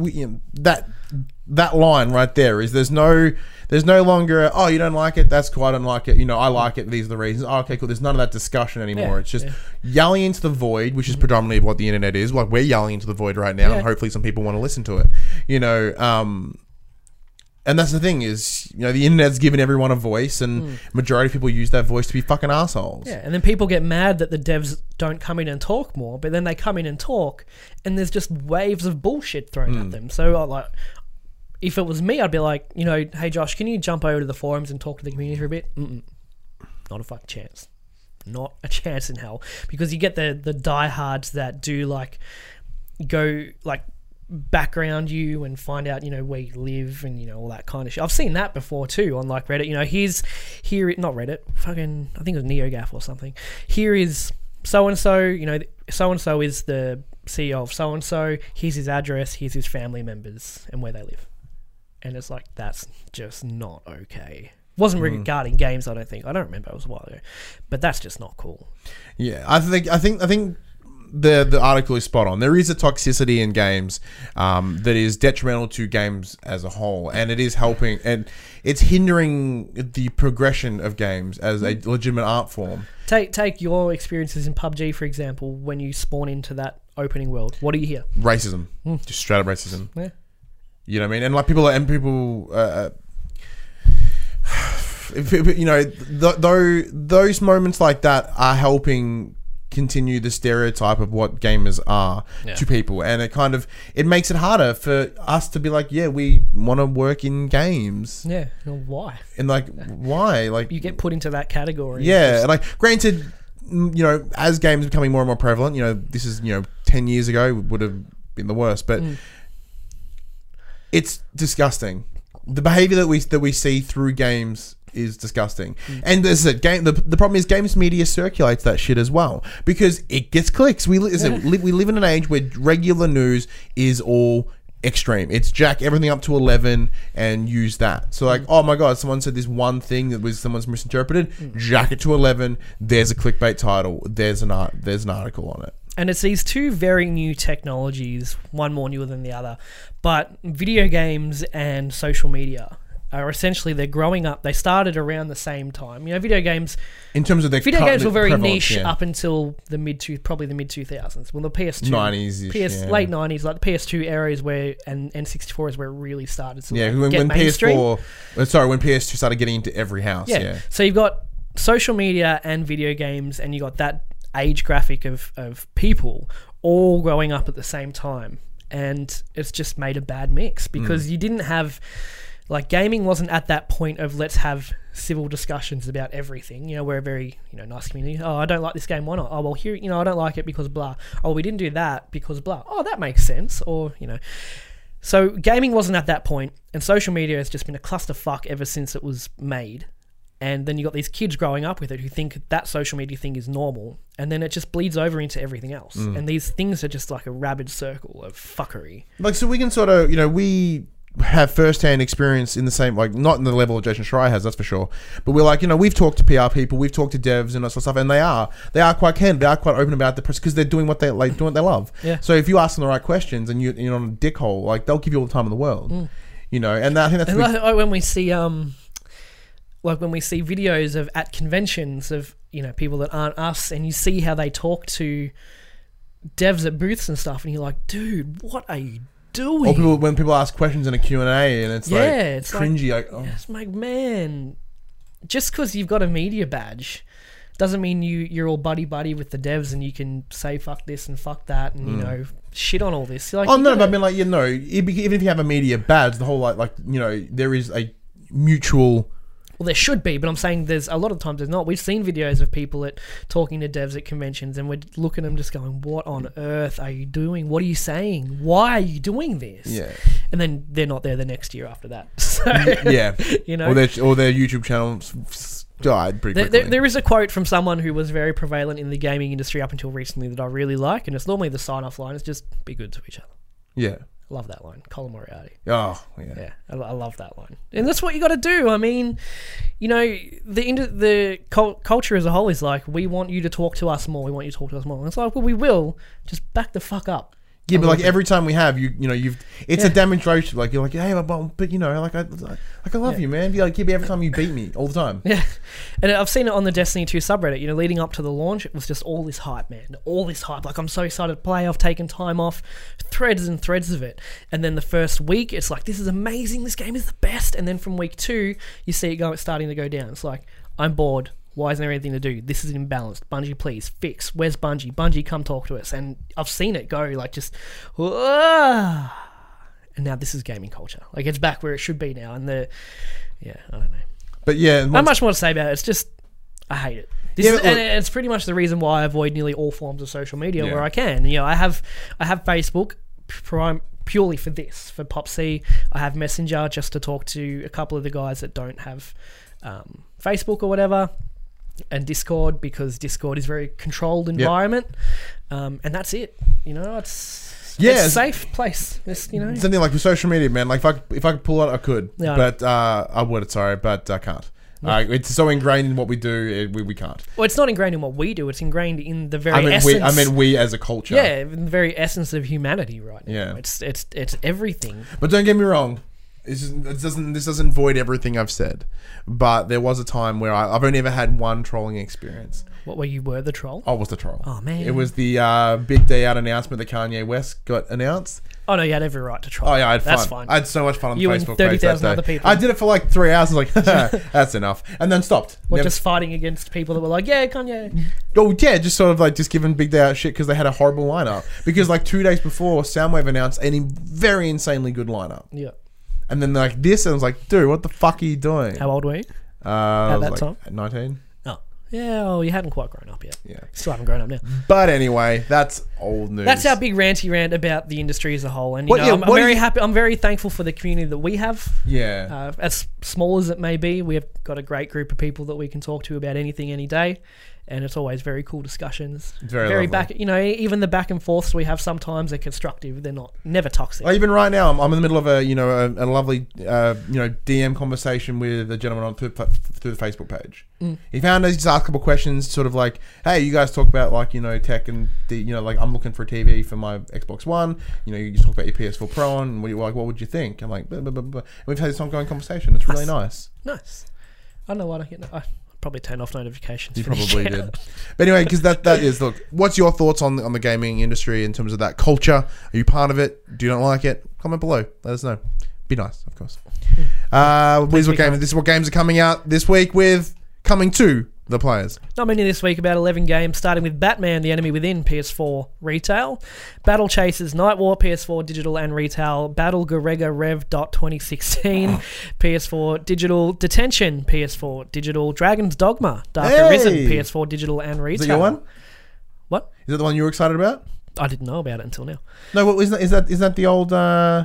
that line right there is there's no longer, oh, you don't like it, that's cool, I don't like it, you know, I like it, these are the reasons. Oh, okay, cool. There's none of that discussion anymore. It's just yelling into the void, which is predominantly what the internet is. Like, we're yelling into the void right now, and hopefully some people want to listen to it. You know, and that's the thing is, you know, the internet's given everyone a voice, and majority of people use that voice to be fucking assholes. Yeah, and then people get mad that the devs don't come in and talk more, but then they come in and talk, and there's just waves of bullshit thrown at them. So, like, if it was me, I'd be like, you know, hey Josh, can you jump over to the forums and talk to the community for a bit? Not a fucking chance. Not a chance in hell. Because you get the diehards that do, like, go, like, background you and find out, you know, where you live and, you know, all that kind of shit. I've seen that before too on, like, Reddit. You know, not Reddit, fucking, I think it was NeoGAF or something. Here is so-and-so, you know, so-and-so is the CEO of so-and-so. Here's his address, here's his family members and where they live. And it's like, that's just not okay. Wasn't regarding games, I don't think. I don't remember. It was a while ago. But that's just not cool. Yeah, I think the article is spot on. There is a toxicity in games that is detrimental to games as a whole, and it is helping, and it's hindering the progression of games as a legitimate art form. Take your experiences in PUBG, for example, when you spawn into that opening world. What do you hear? Racism. Just straight up racism. Yeah. You know what I mean? And like people, you know, those moments like that are helping continue the stereotype of what gamers are to people, and it makes it harder for us to be like, yeah, we want to work in games. Yeah, well, why? And like, why? Like, you get put into that category. Yeah, and like, granted, you know, as games are becoming more and more prevalent, you know, this is, you know, 10 years ago would have been the worst, but it's disgusting. The behavior that we see through games is disgusting. And there's the problem is games media circulates that shit as well, because it gets clicks. We live in an age where regular news is all extreme. It's jack everything up to 11 and use that. So like, oh my god, someone said this one thing that was someone's misinterpreted, jack it to 11, there's a clickbait title, there's an article on it. And it's these two very new technologies, one more newer than the other, but video games and social media are essentially, they're growing up. They started around the same time. You know, video games in terms of their video games were very niche up until probably the mid 2000s. Well, the PS2, 90s, late 90s, like the PS2 era is where, and N64 is where it really started. To when PS2 started getting into every house. Yeah. So you've got social media and video games, and you got that age graphic of people all growing up at the same time, and it's just made a bad mix because you didn't have. Like, gaming wasn't at that point of let's have civil discussions about everything. You know, we're a very, you know, nice community. Oh, I don't like this game. Why not? Oh, well, here, you know, I don't like it because blah. Oh, we didn't do that because blah. Oh, that makes sense. Or, you know. So gaming wasn't at that point, and social media has just been a clusterfuck ever since it was made. And then you got these kids growing up with it who think that social media thing is normal, and then it just bleeds over into everything else. And these things are just like a rabid circle of fuckery. Like, so we can sort of, you know, we have first-hand experience in the same, like, not in the level of Jason Schreier has, that's for sure, but we're like, you know, we've talked to PR people, we've talked to devs and that sort of stuff, and they are quite candid, they are quite open about the press because they're doing what they like, doing what they love. Yeah. So if you ask them the right questions and you're on a dickhole, like, they'll give you all the time in the world. You know, and I think that's like when we see when we see videos of at conventions of, you know, people that aren't us, and you see how they talk to devs at booths and stuff, and you're like, dude, what are you doing? Or when people ask questions in a Q&A and it's it's cringy. Like, it's like, man, just because you've got a media badge doesn't mean you're all buddy with the devs and you can say fuck this and fuck that and you know, shit on all this. Like, but I mean, like, you know, even if you have a media badge, the whole like you know, there is a mutual. Well, there should be, but I'm saying there's a lot of times there's not. We've seen videos of people talking to devs at conventions, and we're looking at them just going, what on earth are you doing? What are you saying? Why are you doing this? Yeah. And then they're not there the next year after that. So, yeah. You know? Or their YouTube channels died pretty quickly. There is a quote from someone who was very prevalent in the gaming industry up until recently that I really like, and it's normally the sign-off line. It's just, be good to each other. Yeah. Love that line. Colin Moriarty. Oh, yeah. Yeah, I love that line. And that's what you got to do. I mean, you know, the culture as a whole is like, we want you to talk to us more. We want you to talk to us more. And it's like, well, we will. Just back the fuck up. Yeah, but like every time we have, you know, it's a demonstration. Like, you're like, hey, but you know, like I love you, man. You're like, yeah, every time you beat me all the time. Yeah, and I've seen it on the Destiny 2 subreddit. You know, leading up to the launch, it was just all this hype, man. All this hype. Like, I'm so excited to play. I've taken time off, threads and threads of it. And then the first week, it's like, this is amazing. This game is the best. And then from week 2, you see it starting to go down. It's like, I'm bored. Why isn't there anything to do? This is imbalanced. Bungie, please, fix. Where's Bungie? Bungie, come talk to us. And I've seen it go, like, just... And now this is gaming culture. Like, it's back where it should be now. And I don't know. But yeah... Not much more to say about it. It's just... I hate it. And it's pretty much the reason why I avoid nearly all forms of social media where I can. You know, I have Facebook purely for this, for Pop C. I have Messenger just to talk to a couple of the guys that don't have Facebook or whatever. And Discord, because Discord is a very controlled environment, and that's it. You know, it's a safe place. It's, you know, something like with social media, man. Like if I could pull it, I could, but I would. Sorry, but I can't. It's so ingrained in what we do, we can't. Well, it's not ingrained in what we do. It's ingrained in the very essence. we as a culture. Yeah, in the very essence of humanity right now. Yeah. It's everything. But don't get me wrong. This doesn't void everything I've said. But there was a time where I've only ever had one trolling experience. What, where you were the troll? I was the troll. Oh, man. It was the big day out announcement that Kanye West got announced. Oh, no, you had every right to troll. Oh, yeah, I had fun. That's fine. I had so much fun on You the and Facebook page 30,000 that other day. people. I did it for like 3 hours. I was like, that's enough. And then stopped. Or Never- just fighting against people that were like, yeah, Kanye. Oh, yeah, just sort of like just giving big day out shit because they had a horrible lineup. Because like 2 days before, Soundwave announced a very insanely good lineup. Yeah. And then like this, and I was like, dude, what the fuck are you doing? How old were you? At that time? 19. Oh. Yeah, well, you hadn't quite grown up yet. Yeah. Still haven't grown up now. But anyway, that's old news. That's our big ranty rant about the industry as a whole. And, What- yeah, I'm what do very you- happy. I'm very thankful for the community that we have. Yeah. As small as it may be, we have got a great group of people that we can talk to about anything, any day. And it's always very cool discussions. It's very lovely. back. Even the back and forths we have sometimes are constructive. They're never toxic. Like even right now, I'm in the middle of a lovely DM conversation with a gentleman through the Facebook page. He found us, just asked a couple questions, sort of like, "Hey, you guys talk about like tech and like I'm looking for a TV for my Xbox One. You just talk about your PS4 Pro and what would you think?" I'm like, blah, blah, blah, blah. And we've had this ongoing conversation. It's really nice. Nice. I don't know why I don't get. I probably turned off notifications. You for this probably channel. did. But anyway, because that is, look, what's your thoughts on the gaming industry in terms of that culture? Are you part of it? Do you not like it? Comment below. Let us know. Be nice, of course. This is what games are coming out this week coming to the players. Not many this week, about 11 games, starting with Batman, The Enemy Within, PS4 retail. Battle Chasers, Night War, PS4 digital and retail. Battle Garegga Rev. 2016, PS4 digital. Detention, PS4 digital. Dragon's Dogma, Dark Arisen, PS4 digital and retail. Is that your one? What? Is that the one you were excited about? I didn't know about it until now. No, what is that the old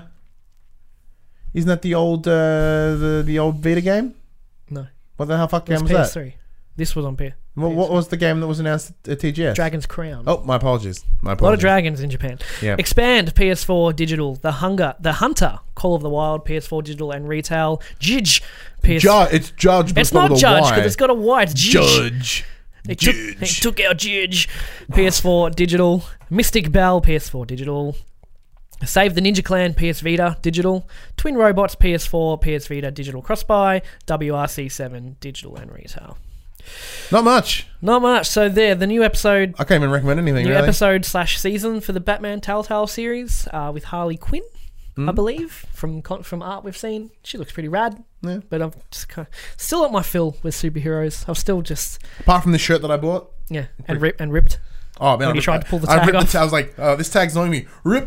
isn't that the old the old Vita game? No. What the hell fuck It was game was PS3. that? This was on PS. What was the game that was announced at TGS? Dragon's Crown. Oh, my apologies. A lot of dragons in Japan. Yeah. Expand, PS4 digital. The Hunter, Call of the Wild, PS4 digital and retail. Judge, It's Judge, but It's not Judge Y. because it's got a Y. It's Judge. It took our Judge. PS4 digital. Mystic Bell, PS4 digital. Save the Ninja Clan, PS Vita digital. Twin Robots, PS4, PS Vita digital cross-buy. WRC7 digital and retail. Not much. Not much. So there, the new episode. I can't even recommend anything. New really. episode / season for the Batman Telltale series with Harley Quinn, I believe, from art we've seen. She looks pretty rad. Yeah. But I'm just still at my fill with superheroes. I'm still just Apart from the shirt that I bought. and ripped. Oh man! When you tried to pull the I tag ripped off. I was like, "Oh, this tag's annoying me." Rip.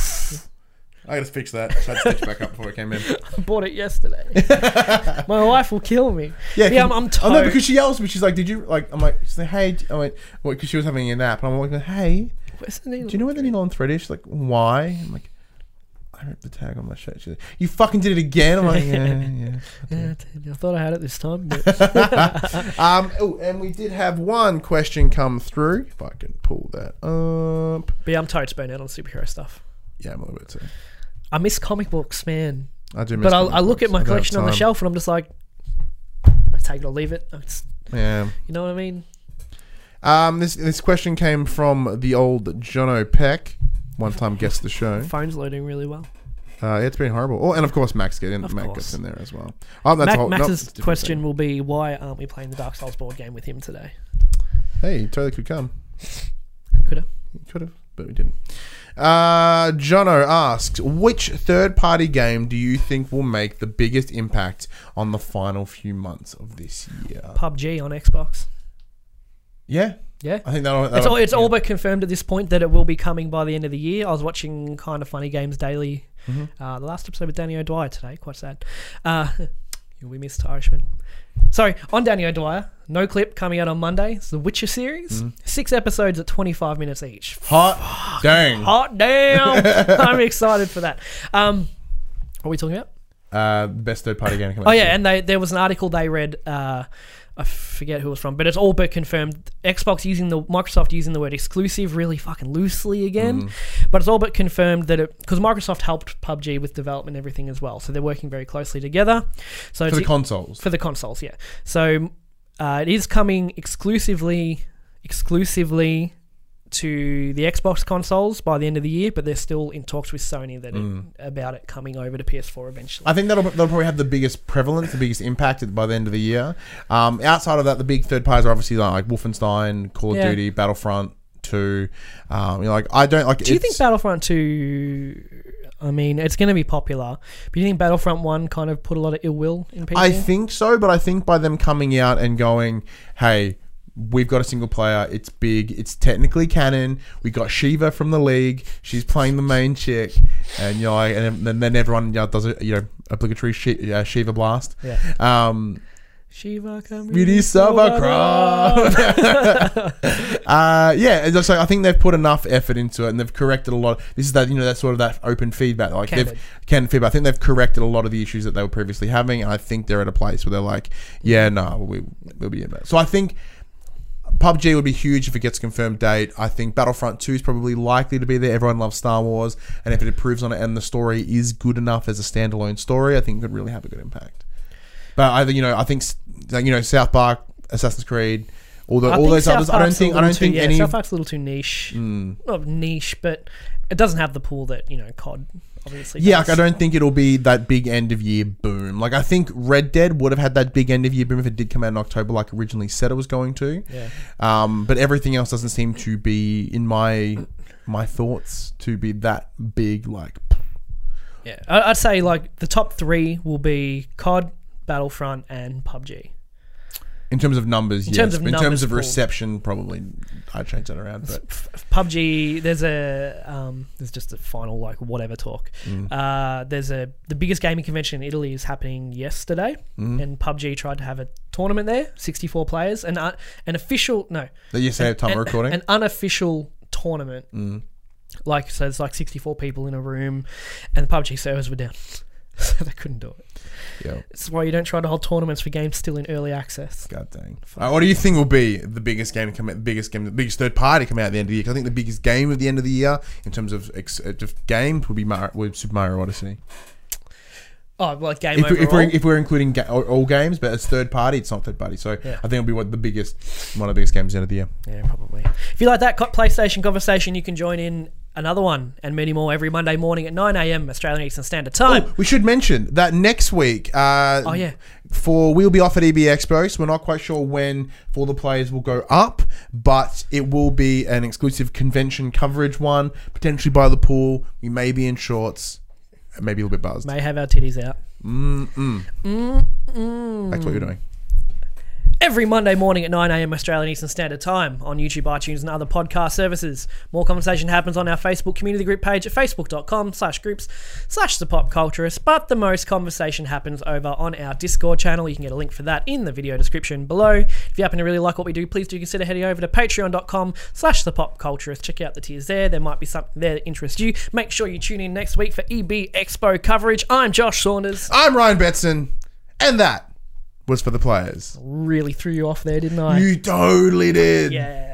I gotta fix that. So I had to stitch back up before I came in. I bought it yesterday. My wife will kill me. Yeah, I'm Oh tired. no, because she yells at me. She's like, "Did you like?" I'm like, she's like, "Hey," I went, "What?" Because she was having a nap, and I'm like, "Hey, Where's the needle? do you know where the needle and thread is?" She's like, "Why?" I'm like, "I ripped the tag on my shirt." She's like, "You fucking did it again." I'm like, "Yeah." Yeah, I thought I had it this time. But And we did have one question come through. If I can pull that up. yeah, I'm totes burnt out on superhero stuff. Yeah, I'm a little bit too. I miss comic books, man. I do miss But comic I look books. at my I don't have collection on the time. shelf and I'm just like, I take it or leave it. Yeah. You know what I mean? This question came from the old Jono Peck, one-time guest of the show. Phone's loading really well. It's been horrible. Oh, and of course Max gets in there as well. Oh, that's Max's question will be, why aren't we playing the Dark Souls board game with him today? Hey, you totally could come. Could have. Could have, but we didn't. Jono asks, which third-party game do you think will make the biggest impact on the final few months of this year? PUBG on Xbox. Yeah. Yeah. I think that'll It's all but confirmed at this point that it will be coming by the end of the year. I was watching Kind of Funny Games Daily, the last episode with Danny O'Dwyer today. Quite sad. We missed Irishman. Sorry, on Danny O'Dwyer, no clip coming out on Monday. It's the Witcher series. 6 episodes at 25 minutes each. Hot dang. Hot damn! I'm excited for that. What are we talking about? best third party game. Oh yeah, and there was an article they read. I forget who it was from, but it's all but confirmed. Microsoft using the word exclusive really fucking loosely again, but it's all but confirmed that because Microsoft helped PUBG with development and everything as well, so they're working very closely together. So for the consoles. For the consoles, yeah. So it is coming exclusively to the Xbox consoles by the end of the year, but they're still in talks with Sony about it coming over to PS4 eventually. I think they'll probably have the biggest prevalence, the biggest impact by the end of the year. Outside of that, the big third parties are obviously like Wolfenstein, Call of Duty, Battlefront 2. I don't like. Do you think Battlefront 2? I mean, it's going to be popular, but do you think Battlefront 1 kind of put a lot of ill will in people? I think so, but I think by them coming out and going, hey, we've got a single player. It's big. It's technically canon. We got Shiva from the League. She's playing the main chick, and and then everyone does a obligatory Shiva blast. Yeah. Shiva Beauty Sabakra. So I think they've put enough effort into it, and they've corrected a lot. This is that sort of that open feedback, like candid feedback. I think they've corrected a lot of the issues that they were previously having, and I think they're at a place where they're like, we'll be in that. So I think PUBG would be huge if it gets a confirmed date. I think Battlefront 2 is probably likely to be there. Everyone loves Star Wars, and if it improves on it and the story is good enough as a standalone story, I think it could really have a good impact. But I think South Park, Assassin's Creed, all those others. I don't think any. South Park's a little too niche. Not niche, but it doesn't have the pool that COD obviously. Yeah, I don't think it'll be that big end of year boom. Like I think Red Dead would have had that big end of year boom if it did come out in October, like originally said it was going to. Yeah. But everything else doesn't seem to be in my thoughts to be that big. Like. Yeah, I'd say like the top 3 will be COD, Battlefront, and PUBG. In terms of numbers, in yes. terms of reception, probably I'd change that around. But PUBG, there's just a final whatever talk. The biggest gaming convention in Italy is happening yesterday, and PUBG tried to have a tournament there, 64 players, an official That you say time recording? An unofficial tournament. So it's like 64 people in a room, and the PUBG servers were down. So they couldn't do it. Yeah, it's why you don't try to hold tournaments for games still in early access. God dang. What do you think will be the biggest third party come out at the end of the year? 'Cause I think the biggest game of the end of the year in terms of games would be Super Mario Odyssey. Oh, well, game overall. If we're including all games, but it's third party, it's not third party. So I think it'll be one of the biggest games at the end of the year. Yeah, probably. If you like that PlayStation conversation, you can join in another one and many more every Monday morning at 9 a.m. Australian Eastern Standard Time. Oh, we should mention that next week, we'll be off at EB Expo, so we're not quite sure when For the Players will go up, but it will be an exclusive convention coverage one, potentially by the pool. We may be in shorts, maybe a little bit buzzed. May have our titties out. That's what you're doing. Every Monday morning at 9 a.m. Australian Eastern Standard Time on YouTube, iTunes, and other podcast services. More conversation happens on our Facebook community group page at facebook.com/groups/thepopculturist, but the most conversation happens over on our Discord channel. You can get a link for that in the video description below. If you happen to really like what we do, please do consider heading over to patreon.com/thepopculturist. Check out the tiers there. There might be something there that interests you. Make sure you tune in next week for EB Expo coverage. I'm Josh Saunders. I'm Ryan Betson. And that was For the Players. Really threw you off there, didn't I? You totally did. Yeah.